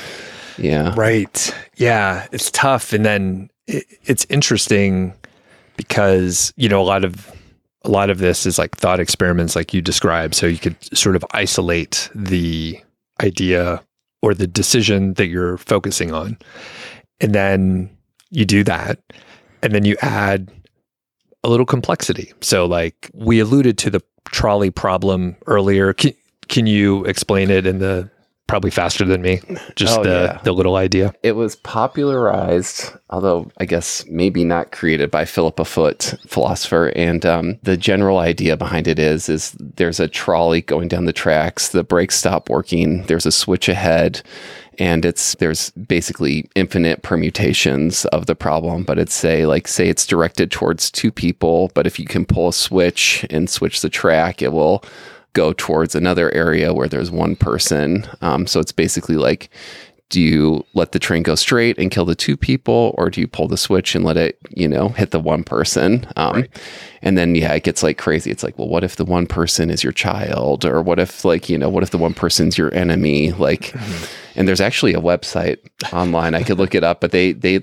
yeah. Right. Yeah, it's tough. And then it's interesting because, a lot of this is like thought experiments like you described. So you could sort of isolate the idea or the decision that you're focusing on. And then you do that. And then you add a little complexity. So like we alluded to the trolley problem earlier. Can you explain it in the probably faster than me? Just the little idea. It was popularized, although I guess maybe not created, by Philippa Foot, philosopher. And the general idea behind it is there's a trolley going down the tracks, the brakes stop working, there's a switch ahead, and there's basically infinite permutations of the problem. But it's say it's directed towards two people, but if you can pull a switch and switch the track, it will go towards another area where there's one person. So it's basically like, do you let the train go straight and kill the two people, or do you pull the switch and let it, hit the one person? Right. And then, it gets like crazy. It's like, well, what if the one person is your child? Or what if what if the one person's your enemy? Like, and there's actually a website online, I could look it up, but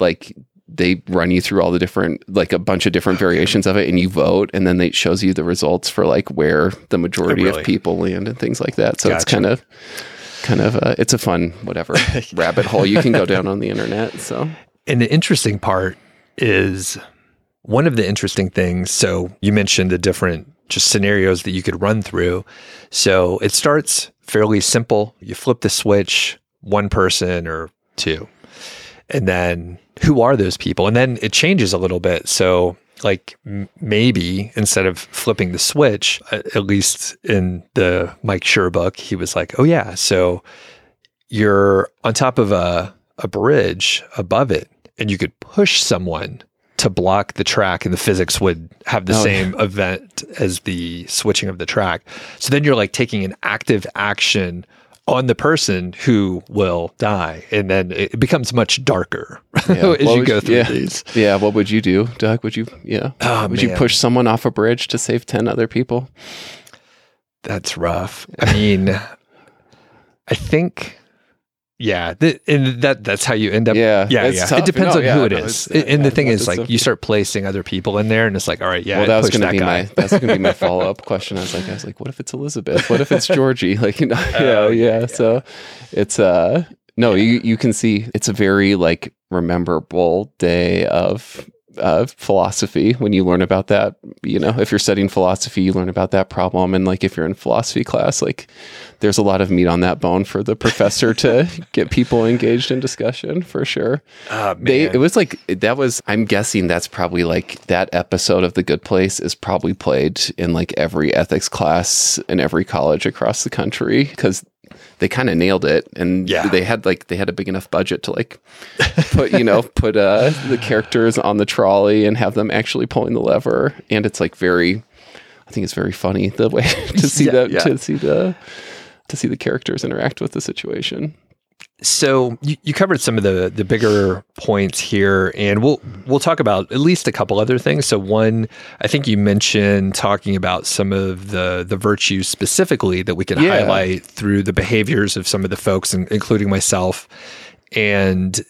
they run you through all the different, like a bunch of different variations of it, and you vote, and then it shows you the results for like where the majority of people land and things like that. So It's kind of it's a fun, rabbit hole you can go down on the internet. So, and the interesting part is one of the interesting things. So you mentioned the different just scenarios that you could run through. So it starts fairly simple. You flip the switch, one person or two. And then who are those people? And then it changes a little bit. So like maybe instead of flipping the switch, at least in the Mike Schur book, he was like, oh yeah, so you're on top of a bridge above it, and you could push someone to block the track, and the physics would have the same event as the switching of the track. So then you're like taking an active action on the person who will die. And then it becomes much darker as you go through these. Yeah. What would you do, Doug? Would you push someone off a bridge to save 10 other people? That's rough. I mean, I think... Yeah, that's how you end up. Yeah. It depends on who it is. And the thing is, like, you start placing other people in there, and it's like, all right, Well, that was going to be my follow up question. I was like, what if it's Elizabeth? What if it's Georgie? Like, So it's no, you can see it's a very like memorable day of philosophy when you learn about that. If you're studying philosophy, you learn about that problem, and like if you're in philosophy class, like there's a lot of meat on that bone for the professor to get people engaged in discussion, for sure. I'm guessing that's probably like that episode of The Good Place is probably played in like every ethics class in every college across the country, because they kind of nailed it, and they had a big enough budget to like put the characters on the trolley and have them actually pulling the lever, and it's like I think it's very funny the way to see the characters interact with the situation. So you covered some of the bigger points here, and we'll talk about at least a couple other things. So one, I think you mentioned talking about some of the virtues specifically that we can highlight through the behaviors of some of the folks, including myself. And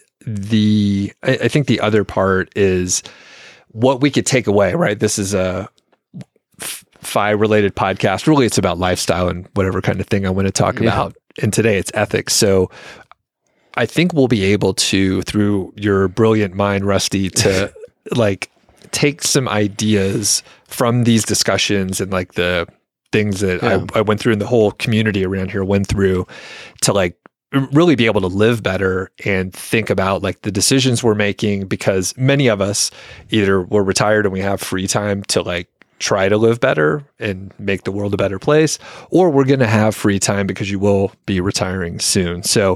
I think the other part is what we could take away, right? This is a FI-related podcast. Really, it's about lifestyle and whatever kind of thing I want to talk about. And today it's ethics. So I think we'll be able to, through your brilliant mind, Rusty, to like take some ideas from these discussions and like the things that I went through and the whole community around here went through to like really be able to live better and think about like the decisions we're making, because many of us either we're retired and we have free time to like try to live better and make the world a better place, or we're going to have free time because you will be retiring soon. So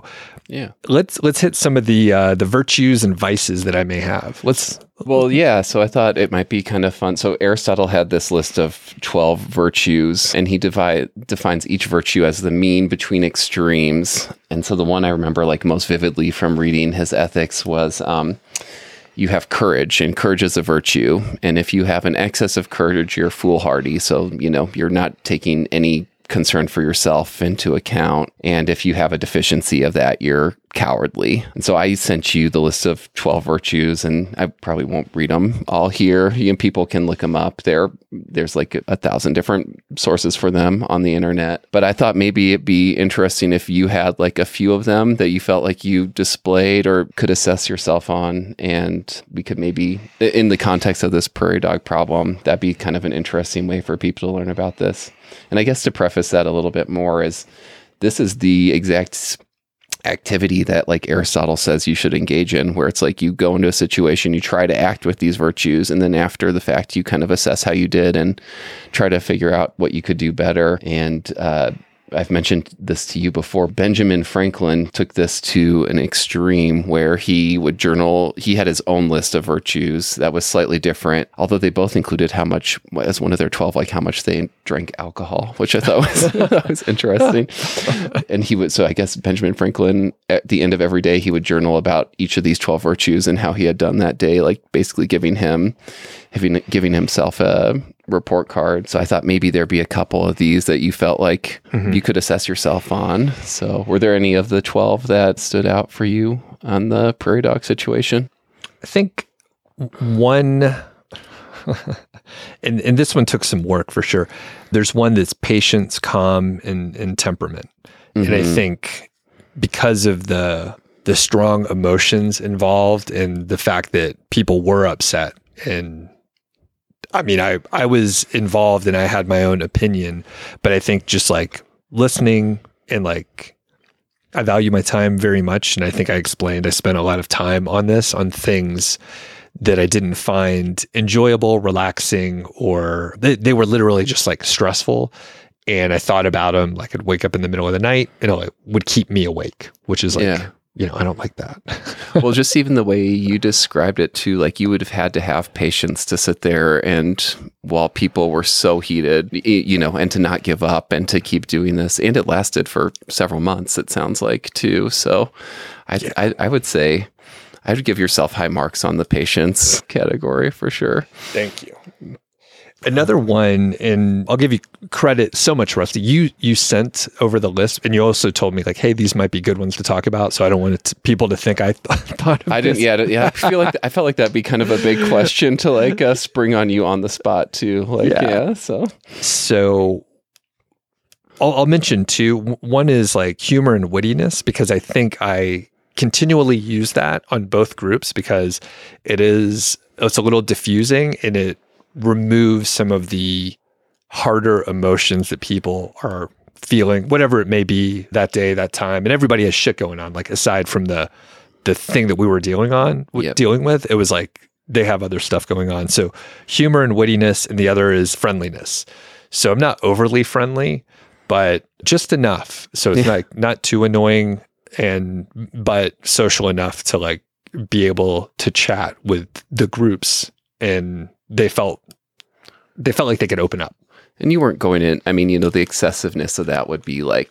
let's hit some of the virtues and vices that I may have. So I thought it might be kind of fun. So Aristotle had this list of 12 virtues, and he defines each virtue as the mean between extremes. And so the one I remember like most vividly from reading his Ethics was you have courage, and courage is a virtue. And if you have an excess of courage, you're foolhardy. So, you're not taking any concern for yourself into account. And if you have a deficiency of that, you're cowardly. And so I sent you the list of 12 virtues, and I probably won't read them all here. People can look them up. There's like 1,000 different sources for them on the internet. But I thought maybe it'd be interesting if you had like a few of them that you felt like you displayed or could assess yourself on. And we could maybe, in the context of this prairie dog problem, that'd be kind of an interesting way for people to learn about this. And I guess to preface that a little bit more is this is the exact activity that like Aristotle says you should engage in, where it's like you go into a situation, you try to act with these virtues, and then after the fact, you kind of assess how you did and try to figure out what you could do better. And I've mentioned this to you before. Benjamin Franklin took this to an extreme where he would journal. He had his own list of virtues that was slightly different, although they both included how much, as one of their 12, like how much they drank alcohol, which I thought was interesting. And so I guess Benjamin Franklin, at the end of every day, he would journal about each of these 12 virtues and how he had done that day, like basically giving himself a report card. So I thought maybe there'd be a couple of these that you felt like you could assess yourself on. So were there any of the 12 that stood out for you on the prairie dog situation? I think one, and this one took some work for sure. There's one that's patience, calm, and temperament. Mm-hmm. And I think because of the strong emotions involved and the fact that people were upset, and I mean, I was involved and I had my own opinion, but I think just like listening and like, I value my time very much. And I think I explained, I spent a lot of time on things that I didn't find enjoyable, relaxing, or they were literally just like stressful. And I thought about them, like I'd wake up in the middle of the night and it would keep me awake, which is like I don't like that. Well, just even the way you described it too, like you would have had to have patience to sit there and while people were so heated, and to not give up and to keep doing this. And it lasted for several months, it sounds like too. So I would say I would give yourself high marks on the patience category for sure. Thank you. Another one, and I'll give you credit so much, Rusty. You sent over the list, and you also told me like, "Hey, these might be good ones to talk about." So I don't want people to think I thought of I this. didn't. Yeah. I felt like that'd be kind of a big question to like spring on you on the spot too. So I'll mention two. One is like humor and wittiness, because I think I continually use that on both groups because it's a little diffusing and it removes some of the harder emotions that people are feeling, whatever it may be that day, that time. And everybody has shit going on, like aside from the thing that we were dealing with, it was like they have other stuff going on. So humor and wittiness, and the other is friendliness. So I'm not overly friendly, but just enough. So it's not too annoying, but social enough to like be able to chat with the groups, and they felt like they could open up. And you weren't going in, I mean, the excessiveness of that would be like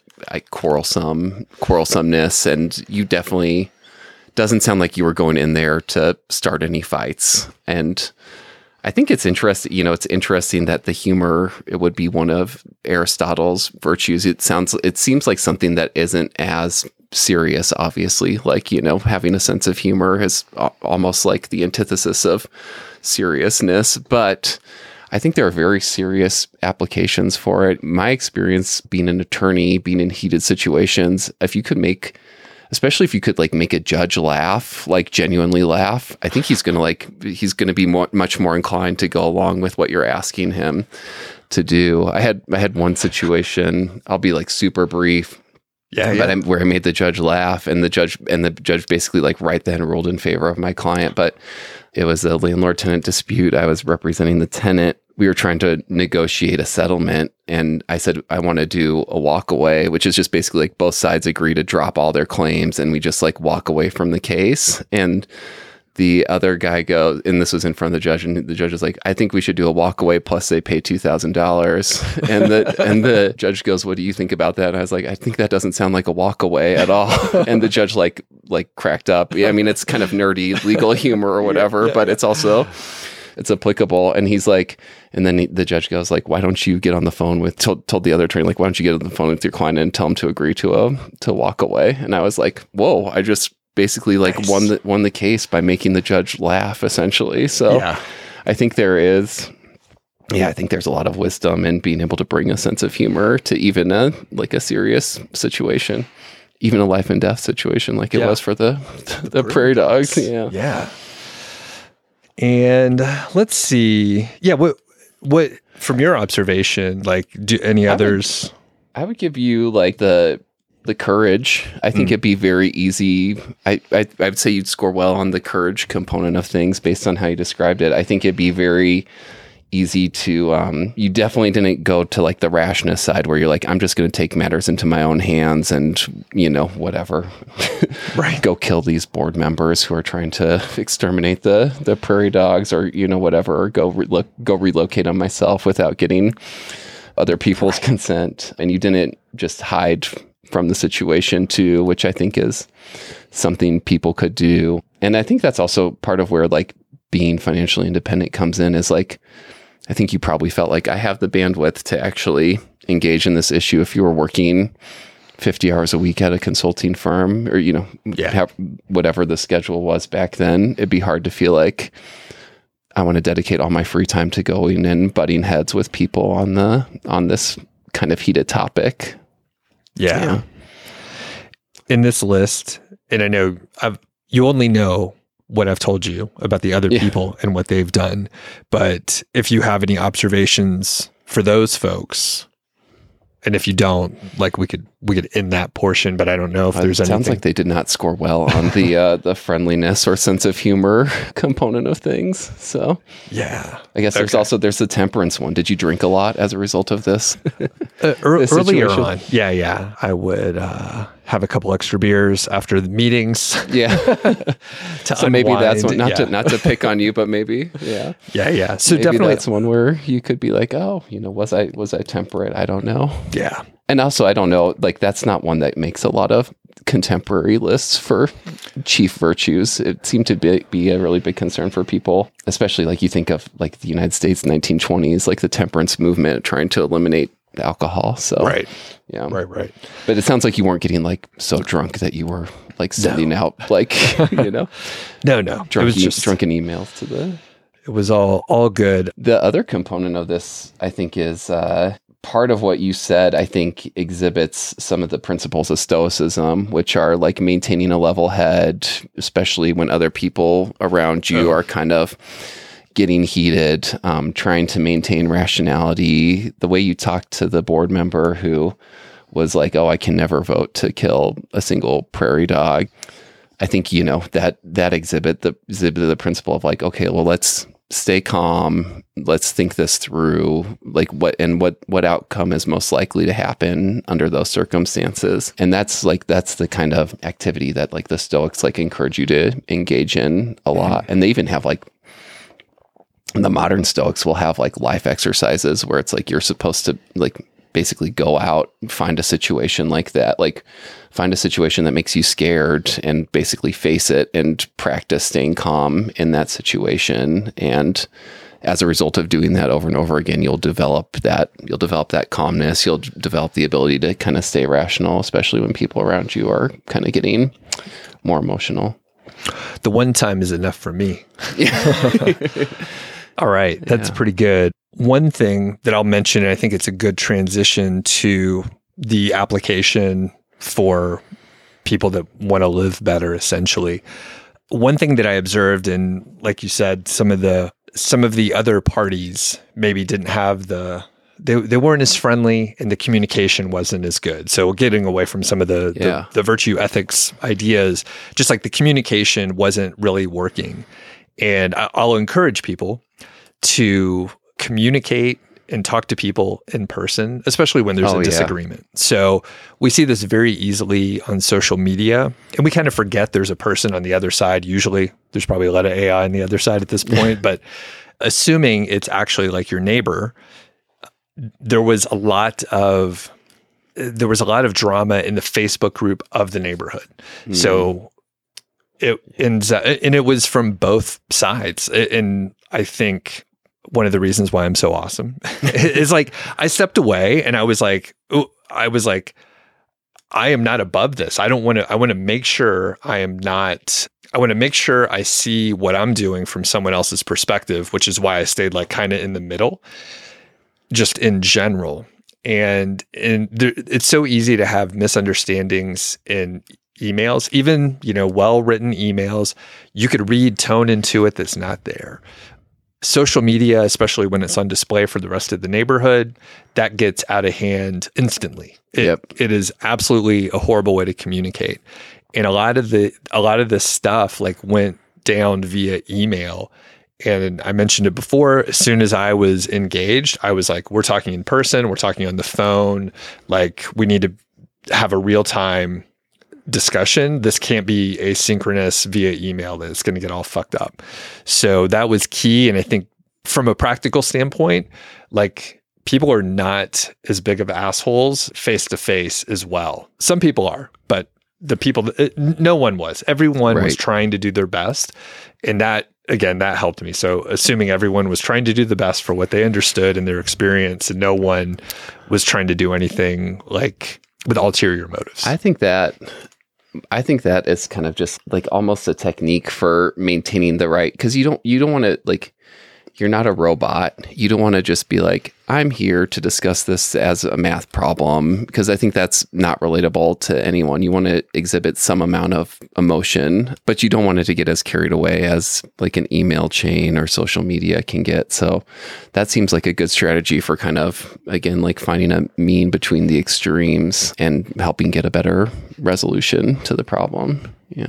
quarrelsomeness, and you definitely doesn't sound like you were going in there to start any fights. And I think it's interesting, it's interesting that the humor, it would be one of Aristotle's virtues. It seems like something that isn't as serious, obviously, like, having a sense of humor is almost like the antithesis of seriousness, but I think there are very serious applications for it. My experience being an attorney, being in heated situations, especially if you could like make a judge laugh, like genuinely laugh, I think he's going to be much more inclined to go along with what you're asking him to do. I had one situation, I'll be like super brief. Where I made the judge laugh, and the judge basically like right then ruled in favor of my client. But it was a landlord-tenant dispute. I was representing the tenant. We were trying to negotiate a settlement, and I said I want to do a walk away, which is just basically like both sides agree to drop all their claims, and we just like walk away from the case. And the other guy goes, and this was in front of the judge, and the judge is like, I think we should do a walk away plus they pay $2,000. And the judge goes, what do you think about that? And I was like, I think that doesn't sound like a walk away at all. And the judge like cracked up. Yeah, I mean, it's kind of nerdy legal humor or whatever, but it's applicable. And he's like, and then the judge goes like, why don't you get on the phone with, told the other attorney, like, why don't you get on the phone with your client and tell him to agree to walk away? And I was like, whoa, I just basically like won the case by making the judge laugh, essentially. So I think there's a lot of wisdom in being able to bring a sense of humor to even a serious situation, even a life and death situation like it was for the prairie dogs. Yeah. And let's see. Yeah. What from your observation, like do any others? I would give you like the courage. I think it'd be very easy. I would say you'd score well on the courage component of things based on how you described it. I think it'd be very easy to, you definitely didn't go to like the rashness side where you're like, I'm just going to take matters into my own hands and, whatever, right. Go kill these board members who are trying to exterminate the prairie dogs or, whatever, or go relocate them myself without getting other people's consent. And you didn't just hide from the situation too, which I think is something people could do. And I think that's also part of where like being financially independent comes in, is like, I think you probably felt like I have the bandwidth to actually engage in this issue. If you were working 50 hours a week at a consulting firm or, whatever the schedule was back then, it'd be hard to feel like I want to dedicate all my free time to going and butting heads with people on this kind of heated topic. Yeah. In this list, and I know you only know what I've told you about the other people and what they've done, but if you have any observations for those folks, and if you don't, like we could end that portion, but I don't know if there's anything. Sounds like they did not score well on the friendliness or sense of humor component of things. So yeah, I guess there's the temperance one. Did you drink a lot as a result of this? Earlier on, yeah, I would. have a couple extra beers after the meetings. Yeah. So maybe that's one, not to pick on you, but maybe, yeah. Yeah. So maybe definitely that's one where you could be like, oh, was I temperate? I don't know. Yeah. And also, I don't know, like that's not one that makes a lot of contemporary lists for chief virtues. It seemed to be a really big concern for people, especially like you think of like the United States 1920s, like the temperance movement trying to eliminate alcohol. So right. Yeah. Right. But it sounds like you weren't getting like so drunk that you were like sending out like, No. It was just drunken emails to the... It was all good. The other component of this, I think, is part of what you said, I think, exhibits some of the principles of Stoicism, which are like maintaining a level head, especially when other people around you are kind of getting heated, trying to maintain rationality. The way you talked to the board member who was like, oh, I can never vote to kill a single prairie dog. I think, that exhibit the principle of like, okay, well, let's stay calm. Let's think this through, like what outcome is most likely to happen under those circumstances. And that's the kind of activity that like the Stoics like encourage you to engage in a lot. And they even have like, the modern Stoics will have like life exercises where it's like you're supposed to like basically go out, find a situation like that, like find a situation that makes you scared and basically face it and practice staying calm in that situation. And as a result of doing that over and over again, you'll develop that calmness. You'll develop the ability to kind of stay rational, especially when people around you are kind of getting more emotional. The one time is enough for me. All right. That's pretty good. One thing that I'll mention, and I think it's a good transition to the application for people that want to live better, essentially. One thing that I observed, and like you said, some of the other parties maybe didn't have they weren't as friendly and the communication wasn't as good. So getting away from some of the virtue ethics ideas, just like the communication wasn't really working. And I'll encourage people to communicate and talk to people in person, especially when there's a disagreement. So we see this very easily on social media, and we kind of forget there's a person on the other side. Usually there's probably a lot of AI on the other side at this point, but assuming it's actually like your neighbor, there was a lot of drama in the Facebook group of the neighborhood. So it was from both sides. And I think one of the reasons why I'm so awesome is like, I stepped away and I was like, I am not above this. I want to make sure I want to make sure I see what I'm doing from someone else's perspective, which is why I stayed like kind of in the middle, just in general. And it's so easy to have misunderstandings in emails, even, well-written emails. You could read tone into it that's not there. Social media, especially when it's on display for the rest of the neighborhood, that gets out of hand instantly. It is absolutely a horrible way to communicate. And a lot of this stuff like went down via email. And I mentioned it before, as soon as I was engaged, I was like, we're talking in person, we're talking on the phone, like we need to have a real-time discussion. This can't be asynchronous via email that it's going to get all fucked up. So that was key. And I think from a practical standpoint, like people are not as big of assholes face to face as well. Some people are, but the people, no one was. Everyone was trying to do their best. And that, again, that helped me. So assuming everyone was trying to do the best for what they understood in their experience and no one was trying to do anything like with ulterior motives. I think that is kind of just like almost a technique for maintaining the right, because you don't want to, like, you're not a robot. You don't want to just be like, I'm here to discuss this as a math problem, because I think that's not relatable to anyone. You want to exhibit some amount of emotion, but you don't want it to get as carried away as like an email chain or social media can get. So that seems like a good strategy for kind of, again, like finding a mean between the extremes and helping get a better resolution to the problem. Yeah.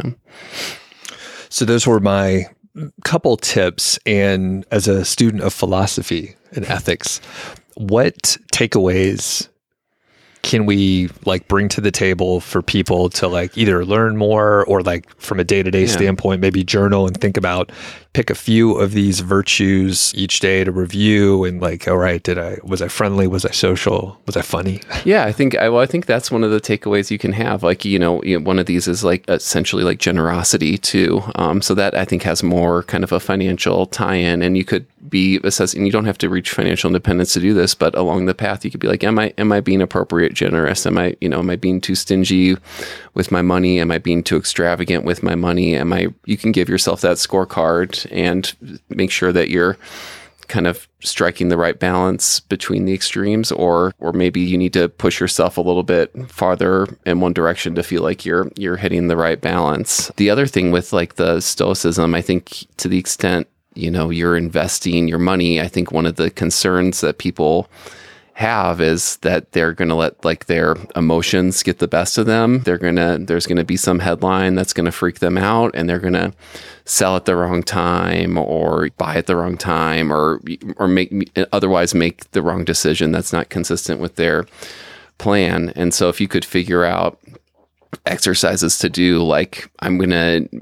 So those were my couple tips. And as a student of philosophy and ethics, what takeaways can we like bring to the table for people to like either learn more or like from a day-to-day standpoint, maybe journal and think about, pick a few of these virtues each day to review and like, all right, was I friendly? Was I social? Was I funny? Yeah, I think that's one of the takeaways you can have. Like, one of these is like essentially like generosity too. So that I think has more kind of a financial tie-in, and you could be assessing, you don't have to reach financial independence to do this, but along the path, you could be like, am I being appropriate generous? Am I being too stingy with my money? Am I being too extravagant with my money? You can give yourself that scorecard and make sure that you're kind of striking the right balance between the extremes, or maybe you need to push yourself a little bit farther in one direction to feel like you're hitting the right balance. The other thing with like the Stoicism, I think to the extent, you're investing your money, I think one of the concerns that people have is that they're going to let like their emotions get the best of them. There's going to be some headline that's going to freak them out, and they're going to sell at the wrong time or buy at the wrong time or otherwise make the wrong decision that's not consistent with their plan. And so if you could figure out exercises to do, like I'm going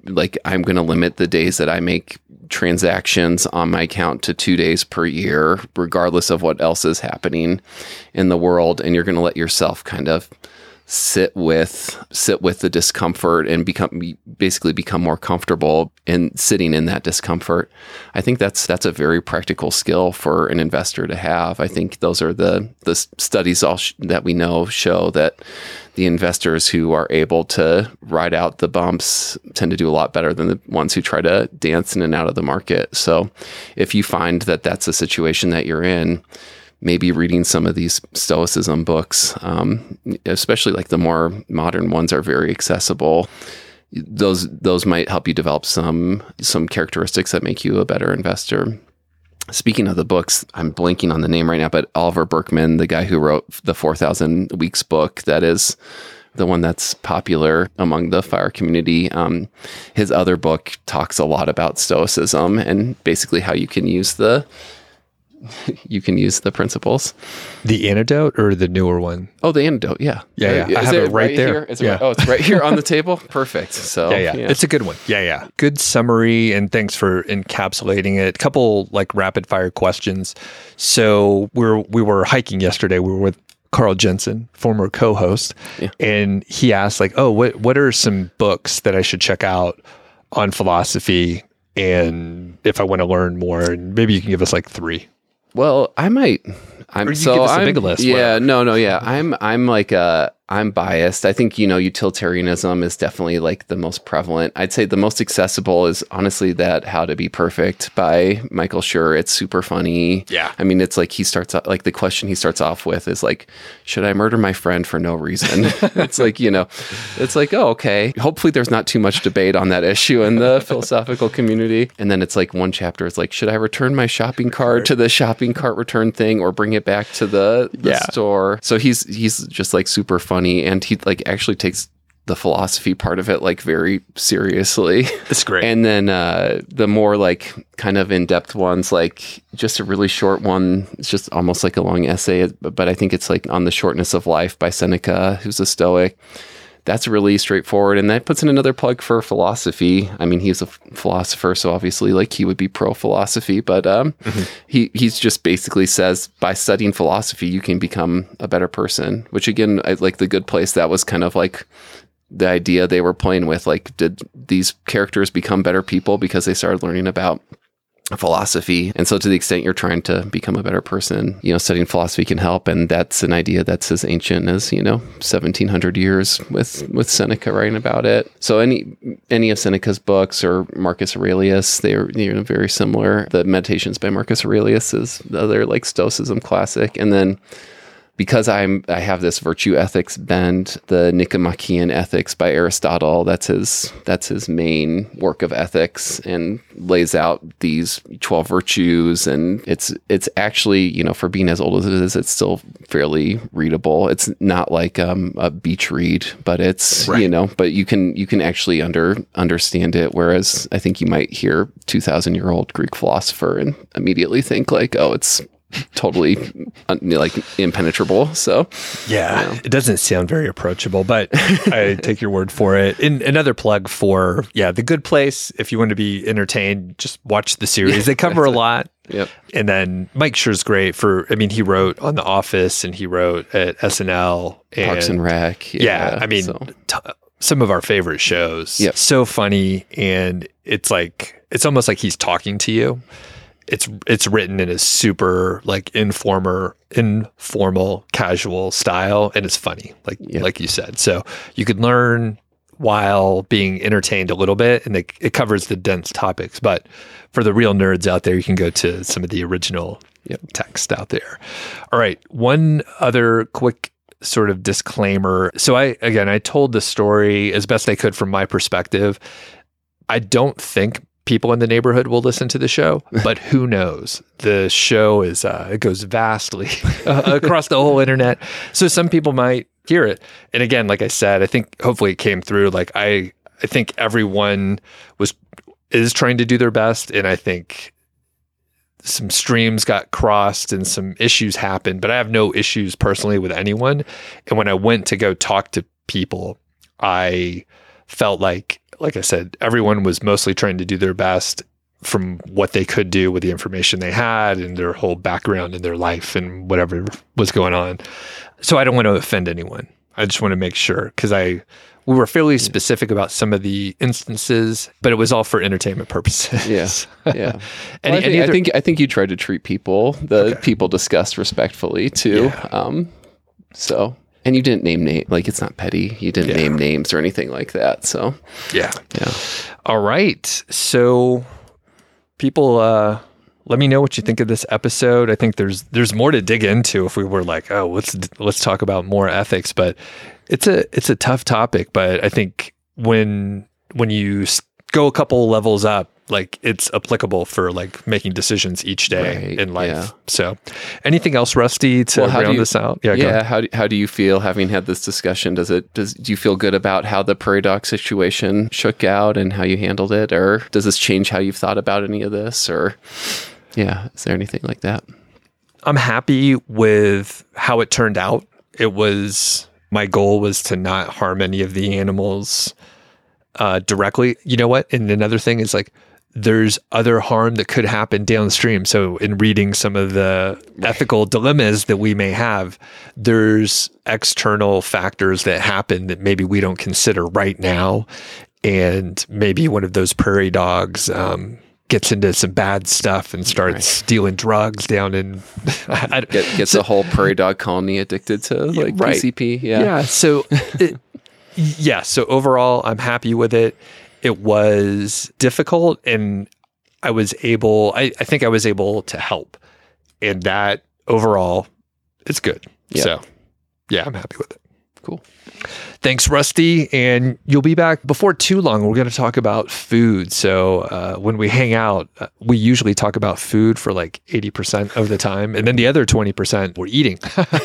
to limit the days that I make transactions on my account to 2 days per year, regardless of what else is happening in the world. And you're going to let yourself kind of sit with the discomfort and become more comfortable in sitting in that discomfort. I think that's a very practical skill for an investor to have. I think those are the studies that we know show that the investors who are able to ride out the bumps tend to do a lot better than the ones who try to dance in and out of the market. So if you find that that's a situation that you're in, maybe reading some of these Stoicism books, especially like the more modern ones are very accessible. Those might help you develop some characteristics that make you a better investor. Speaking of the books, I'm blanking on the name right now, but Oliver Burkeman, the guy who wrote the 4,000 Weeks book, that is the one that's popular among the FIRE community. His other book talks a lot about Stoicism and basically how you can use the principles. The Antidote or the newer one? Oh, the Antidote. Yeah. Yeah. I have it right there. It's right here on the table. Perfect. So yeah. It's a good one. Yeah. Good summary, and thanks for encapsulating it. A couple like rapid fire questions. So we were hiking yesterday. We were with Carl Jensen, former co-host, and he asked like, "Oh, what are some books that I should check out on philosophy, and if I want to learn more?" And maybe you can give us like 3. Well, I might. Or you give us a big list. Yeah, no. Yeah, I'm biased. I think, utilitarianism is definitely like the most prevalent. I'd say the most accessible is honestly that How to Be Perfect by Michael Schur. It's super funny. Yeah. I mean, it's like the question he starts off with is like, should I murder my friend for no reason? It's like, it's like, oh, okay. Hopefully there's not too much debate on that issue in the philosophical community. And then it's like one chapter is like, should I return my shopping cart to the shopping cart return thing or bring it back to the store? So he's just like super funny. And he like actually takes the philosophy part of it like very seriously. It's great. And then the more like kind of in-depth ones, like just a really short one, it's just almost like a long essay, but I think it's like On the Shortness of Life by Seneca, who's a Stoic. That's really straightforward. And that puts in another plug for philosophy. I mean, he's a philosopher, so obviously like he would be pro-philosophy, but he's just basically says by studying philosophy, you can become a better person, which again, I like The Good Place. That was kind of like the idea they were playing with. Like, did these characters become better people because they started learning about philosophy? And so to the extent you're trying to become a better person, studying philosophy can help. And that's an idea that's as ancient as, 1700 years with Seneca writing about it. So any of Seneca's books or Marcus Aurelius, they're very similar. The Meditations by Marcus Aurelius is the other like Stoicism classic. And then because I have this virtue ethics bend, the Nicomachean Ethics by Aristotle, that's his main work of ethics, and lays out these 12 virtues. And it's actually, for being as old as it is, it's still fairly readable. It's not like a beach read, but it's, right. But you can actually understand it. Whereas I think you might hear 2,000-year-old Greek philosopher and immediately think like, oh, it's totally like impenetrable. So yeah, it doesn't sound very approachable, but I take your word for it. And another plug for, The Good Place. If you want to be entertained, just watch the series. They cover a lot. Yep. And then Mike Schur's great he wrote on The Office and he wrote at SNL. And Parks and Rec. Some of our favorite shows. Yep. So funny. And it's almost like he's talking to you. It's written in a super like informal, casual style, and it's funny, like you said. So you could learn while being entertained a little bit, and it covers the dense topics. But for the real nerds out there, you can go to some of the original text out there. All right, one other quick sort of disclaimer. So I told the story as best I could from my perspective. I don't think people in the neighborhood will listen to the show, but who knows? The show is it goes vastly across the whole internet. So some people might hear it. And again, like I said, I think hopefully it came through. Like I think everyone is trying to do their best, and I think some streams got crossed and some issues happened, but I have no issues personally with anyone. And when I went to go talk to people, I felt like I said, everyone was mostly trying to do their best from what they could do with the information they had and their whole background in their life and whatever was going on. So I don't want to offend anyone. I just want to make sure, because we were fairly specific about some of the instances, but it was all for entertainment purposes. Yeah. I think you tried to treat people discussed respectfully too. Yeah. And you didn't name like it's not petty. You didn't name names or anything like that. So yeah. All right. So people, let me know what you think of this episode. I think there's more to dig into if we were like, oh, let's talk about more ethics. But it's a tough topic. But I think when you go a couple levels up, like it's applicable for like making decisions each day in life. Yeah. So anything else, Rusty, to round this out? Yeah. How do you feel having had this discussion? Do you feel good about how the prairie dog situation shook out and how you handled it? Or does this change how you've thought about any of this? Or is there anything like that? I'm happy with how it turned out. My goal was to not harm any of the animals directly. You know what? And another thing is like, there's other harm that could happen downstream. So in reading some of the ethical dilemmas that we may have, there's external factors that happen that maybe we don't consider right now. And maybe one of those prairie dogs gets into some bad stuff and starts dealing drugs down in... gets a whole prairie dog colony addicted to PCP. Yeah. So... So overall, I'm happy with it. It was difficult, and I think I was able to help. And that overall, it's good. Yep. So I'm happy with it. Cool. Thanks, Rusty. And you'll be back before too long. We're going to talk about food. So when we hang out, we usually talk about food for like 80% of the time. And then the other 20% we're eating.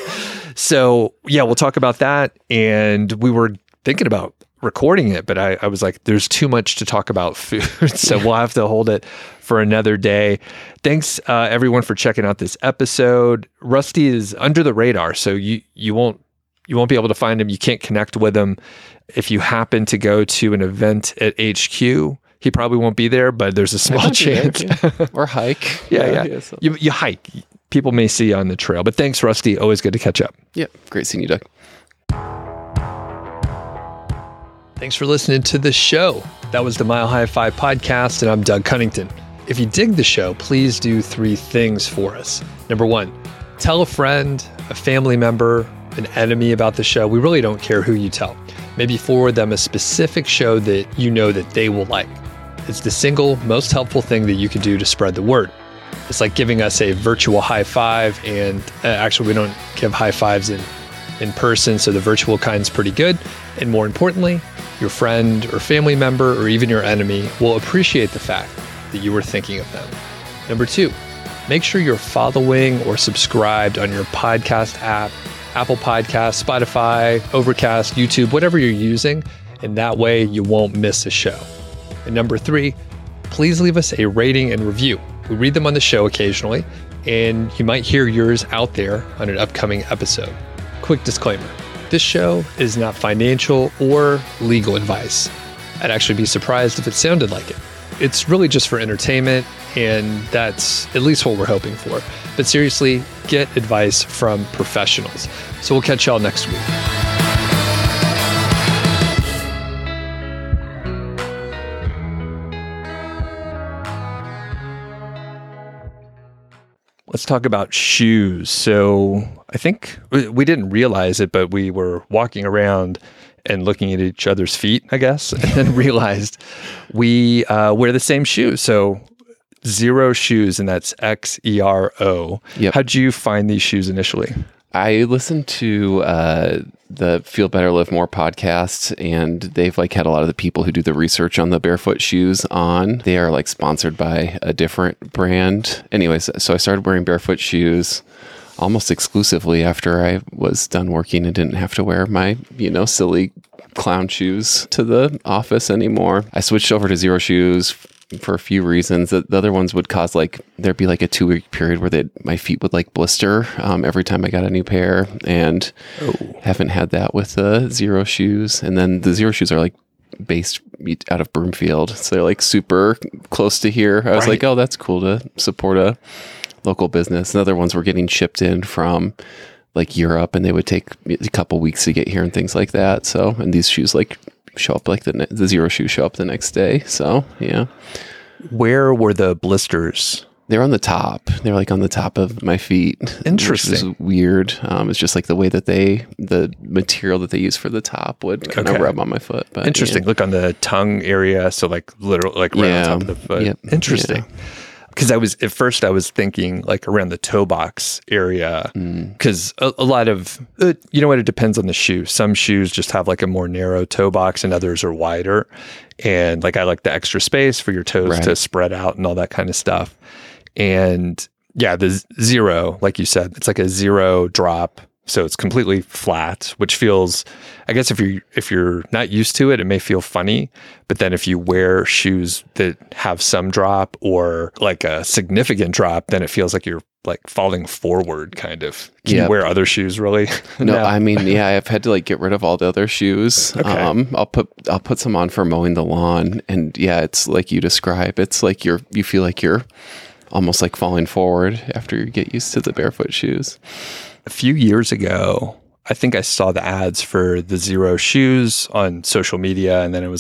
So we'll talk about that. And we were thinking about recording it, but I was like, there's too much to talk about food. So we'll have to hold it for another day. Thanks everyone for checking out this episode. Rusty is under the radar, so you won't be able to find him. You can't connect with him. If you happen to go to an event at HQ, he probably won't be there, but there's a small chance. Or hike. So. You hike. People may see you on the trail. But thanks, Rusty. Always good to catch up. Yep. Great seeing you, Doug. Thanks for listening to the show. That was the Mile High 5 podcast, and I'm Doug Cunnington. If you dig the show, please do 3 things for us. Number 1, tell a friend, a family member, an enemy about the show. We really don't care who you tell. Maybe forward them a specific show that you know that they will like. It's the single most helpful thing that you can do to spread the word. It's like giving us a virtual high five, and actually we don't give high fives in person, so the virtual kind's pretty good. And more importantly, your friend or family member or even your enemy will appreciate the fact that you were thinking of them. Number 2, make sure you're following or subscribed on your podcast app, Apple Podcasts, Spotify, Overcast, YouTube, whatever you're using, and that way you won't miss a show. And number 3, please leave us a rating and review. We read them on the show occasionally, and you might hear yours out there on an upcoming episode. Quick disclaimer, this show is not financial or legal advice. I'd actually be surprised if it sounded like it. It's really just for entertainment, and that's at least what we're hoping for. But seriously, get advice from professionals. So we'll catch y'all next week. Let's talk about shoes. So I think we didn't realize it, but we were walking around and looking at each other's feet, I guess, and then realized we wear the same shoes. So Xero shoes, and that's Xero. Yep. How'd you find these shoes initially? I listened to the Feel Better, Live More podcast, and they've had a lot of the people who do the research on the barefoot shoes on. They are sponsored by a different brand. Anyways, so I started wearing barefoot shoes almost exclusively after I was done working and didn't have to wear my, silly clown shoes to the office anymore. I switched over to Xero shoes for a few reasons. The other ones would cause there'd be a 2-week period where my feet would blister every time I got a new pair, and haven't had that with the Xero shoes. And then the Xero shoes are based out of Broomfield, so they're super close to here. I was Right. oh, that's cool to support a local business. And other ones were getting shipped in from Europe, and they would take a couple weeks to get here and things like that. So, and these shoes show up the Xero shoes show up the next day. So yeah. Where were the blisters? They're on the top. They're on the top of my feet. Interesting. Which is weird. It's just the way that the material that they use for the top would kind of rub on my foot. But interesting. yeah. Look on the tongue area. So literally right on top of the foot. Yep. Interesting. Yeah. Because at first I was thinking around the toe box area, because a lot of, you know what, it depends on the shoe. Some shoes just have a more narrow toe box and others are wider. And I like the extra space for your toes to spread out and all that kind of stuff. And yeah, the Xero, like you said, it's a Xero drop. So it's completely flat, which feels, I guess if you're not used to it, it may feel funny. But then if you wear shoes that have some drop or a significant drop, then it feels like you're falling forward kind of. Can you wear other shoes really? No, I mean, yeah, I've had to get rid of all the other shoes. Okay. I'll put some on for mowing the lawn, and yeah, it's like you describe. It's you feel like you're almost falling forward after you get used to the barefoot shoes. A few years ago, I think I saw the ads for the Xero shoes on social media, and then it was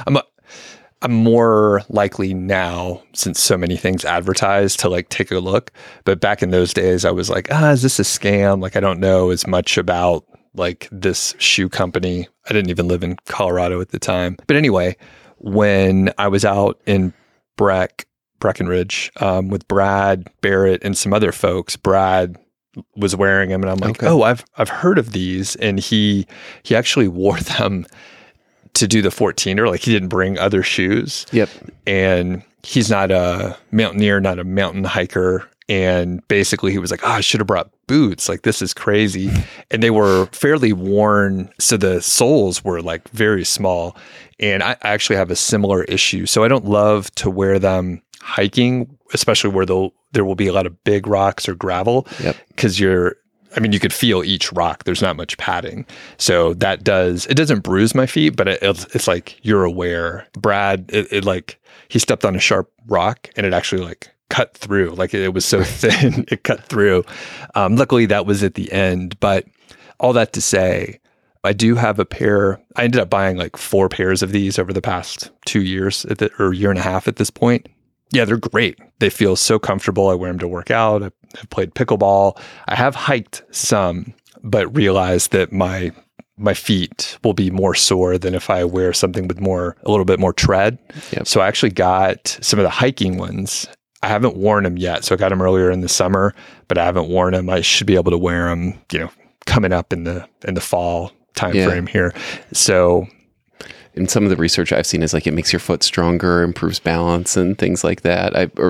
I'm more likely now, since so many things advertise, to take a look. But back in those days, I was is this a scam? I don't know as much about this shoe company. I didn't even live in Colorado at the time. But anyway, when I was out in Breckenridge with Brad Barrett and some other folks, Brad was wearing them, and I'm oh, I've heard of these. And he actually wore them to do the 14er. He didn't bring other shoes. Yep. And he's not a mountaineer, not a mountain hiker. And basically he was I should have brought boots. This is crazy. And they were fairly worn. So the soles were very small. And I actually have a similar issue. So I don't love to wear them hiking, especially where there will be a lot of big rocks or gravel. Yep. Because you could feel each rock. There's not much padding. So it doesn't bruise my feet, but it's you're aware. Brad, he stepped on a sharp rock and it actually cut through. It was so thin, it cut through. Luckily that was at the end, but all that to say, I do have a pair. I ended up buying 4 pairs of these over the past 2 years or year and a half at this point. Yeah, they're great. They feel so comfortable. I wear them to work out. I've played pickleball. I have hiked some, but realized that my feet will be more sore than if I wear something with a little bit more tread. Yep. So I actually got some of the hiking ones. I haven't worn them yet. So I got them earlier in the summer, but I haven't worn them. I should be able to wear them, coming up in the fall time frame here. So and some of the research I've seen is it makes your foot stronger, improves balance and things like that.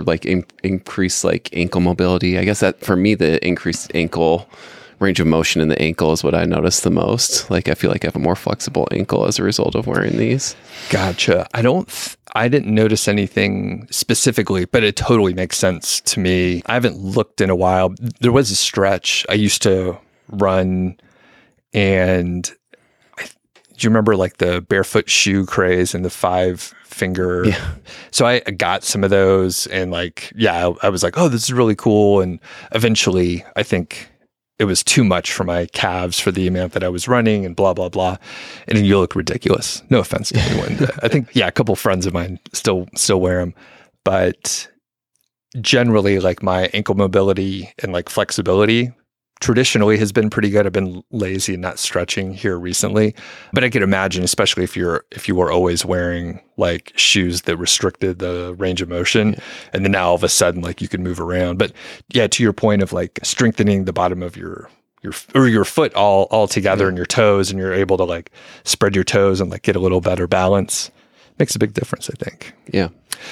Increase ankle mobility. I guess that for me, the increased ankle range of motion in the ankle is what I notice the most. I feel I have a more flexible ankle as a result of wearing these. Gotcha. I didn't notice anything specifically, but it totally makes sense to me. I haven't looked in a while. There was a stretch I used to run, and do you remember like the barefoot shoe craze and the 5-finger? Yeah. So I got some of those, and like, yeah, I was like, oh, this is really cool. And eventually I think it was too much for my calves for the amount that I was running and blah, blah, blah. And then you look ridiculous. No offense to anyone. I think, yeah, a couple of friends of mine still wear them. But generally, like my ankle mobility and like flexibility traditionally has been pretty good. I've been lazy and not stretching here recently. But I could imagine, especially if you were always wearing like shoes that restricted the range of motion, and then now all of a sudden like you can move around. But yeah, to your point of like strengthening the bottom of your foot all together and your toes, and you're able to like spread your toes and like get a little better balance, makes a big difference, I think. Yeah.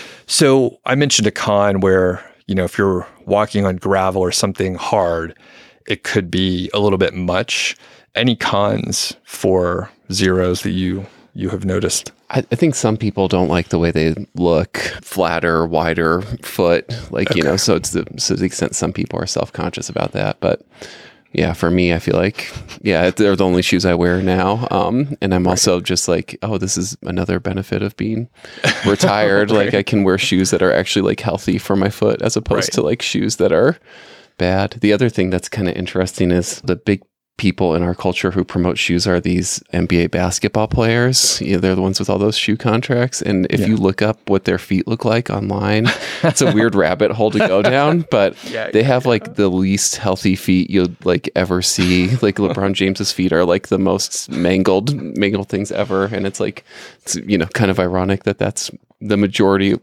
So I mentioned a con where, if you're walking on gravel or something hard, it could be a little bit much. Any cons for Zeros that you have noticed? I think some people don't like the way they look, flatter, wider foot, like, Okay. so to the extent some people are self-conscious about that. But yeah, for me, I feel like, they're the only shoes I wear now. And I'm also just like, oh, this is another benefit of being retired. Right. Like I can wear shoes that are actually like healthy for my foot as opposed Right. to like shoes that are bad. The other thing that's kind of interesting is the big people in our culture who promote shoes are these NBA basketball players. They're the ones with all those shoe contracts. And if you look up what their feet look like online, it's a weird rabbit hole to go down, but they have like the least healthy feet you'll like ever see. Like LeBron James's feet are like the most mangled things ever. And it's like, it's, kind of ironic that that's the majority,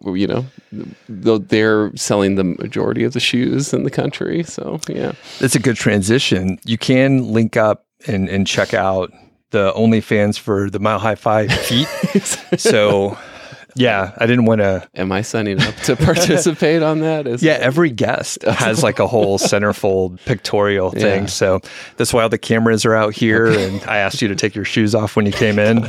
they're selling the majority of the shoes in the country. So, yeah. That's a good transition. You can link up and check out the OnlyFans for the Mile High 5 feet. So, yeah, I didn't want to. Am I signing up to participate on that? Every guest has like a whole centerfold pictorial thing. Yeah. So that's why all the cameras are out here. And I asked you to take your shoes off when you came in.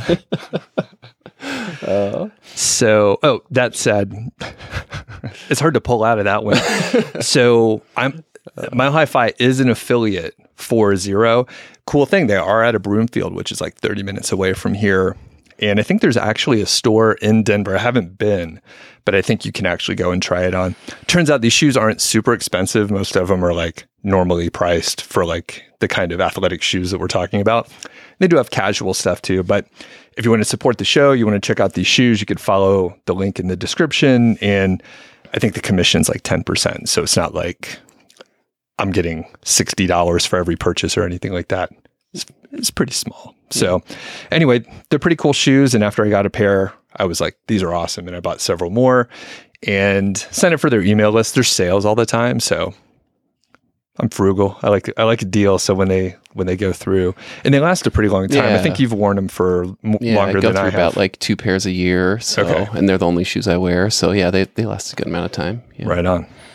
So, that said, it's hard to pull out of that one. So Mile High Fi is an affiliate for Zero. Cool thing, they are out of Broomfield, which is like 30 minutes away from here. And I think there's actually a store in Denver. I haven't been, but I think you can actually go and try it on. Turns out these shoes aren't super expensive. Most of them are like normally priced for like the kind of athletic shoes that we're talking about. They do have casual stuff too, but if you want to support the show, you want to check out these shoes, you could follow the link in the description. And I think the commission's like 10%. So it's not like I'm getting $60 for every purchase or anything like that. It's pretty small. So anyway, they're pretty cool shoes. And after I got a pair, I was like, these are awesome. And I bought several more and signed up for their email list. There's sales all the time. So I'm frugal. I like a deal. So when they go through, and they last a pretty long time. Yeah. I think you've worn them for longer I go than through I have. about like 2 pairs a year. So, Okay. And they're the only shoes I wear. So yeah, they last a good amount of time. Yeah. Right on.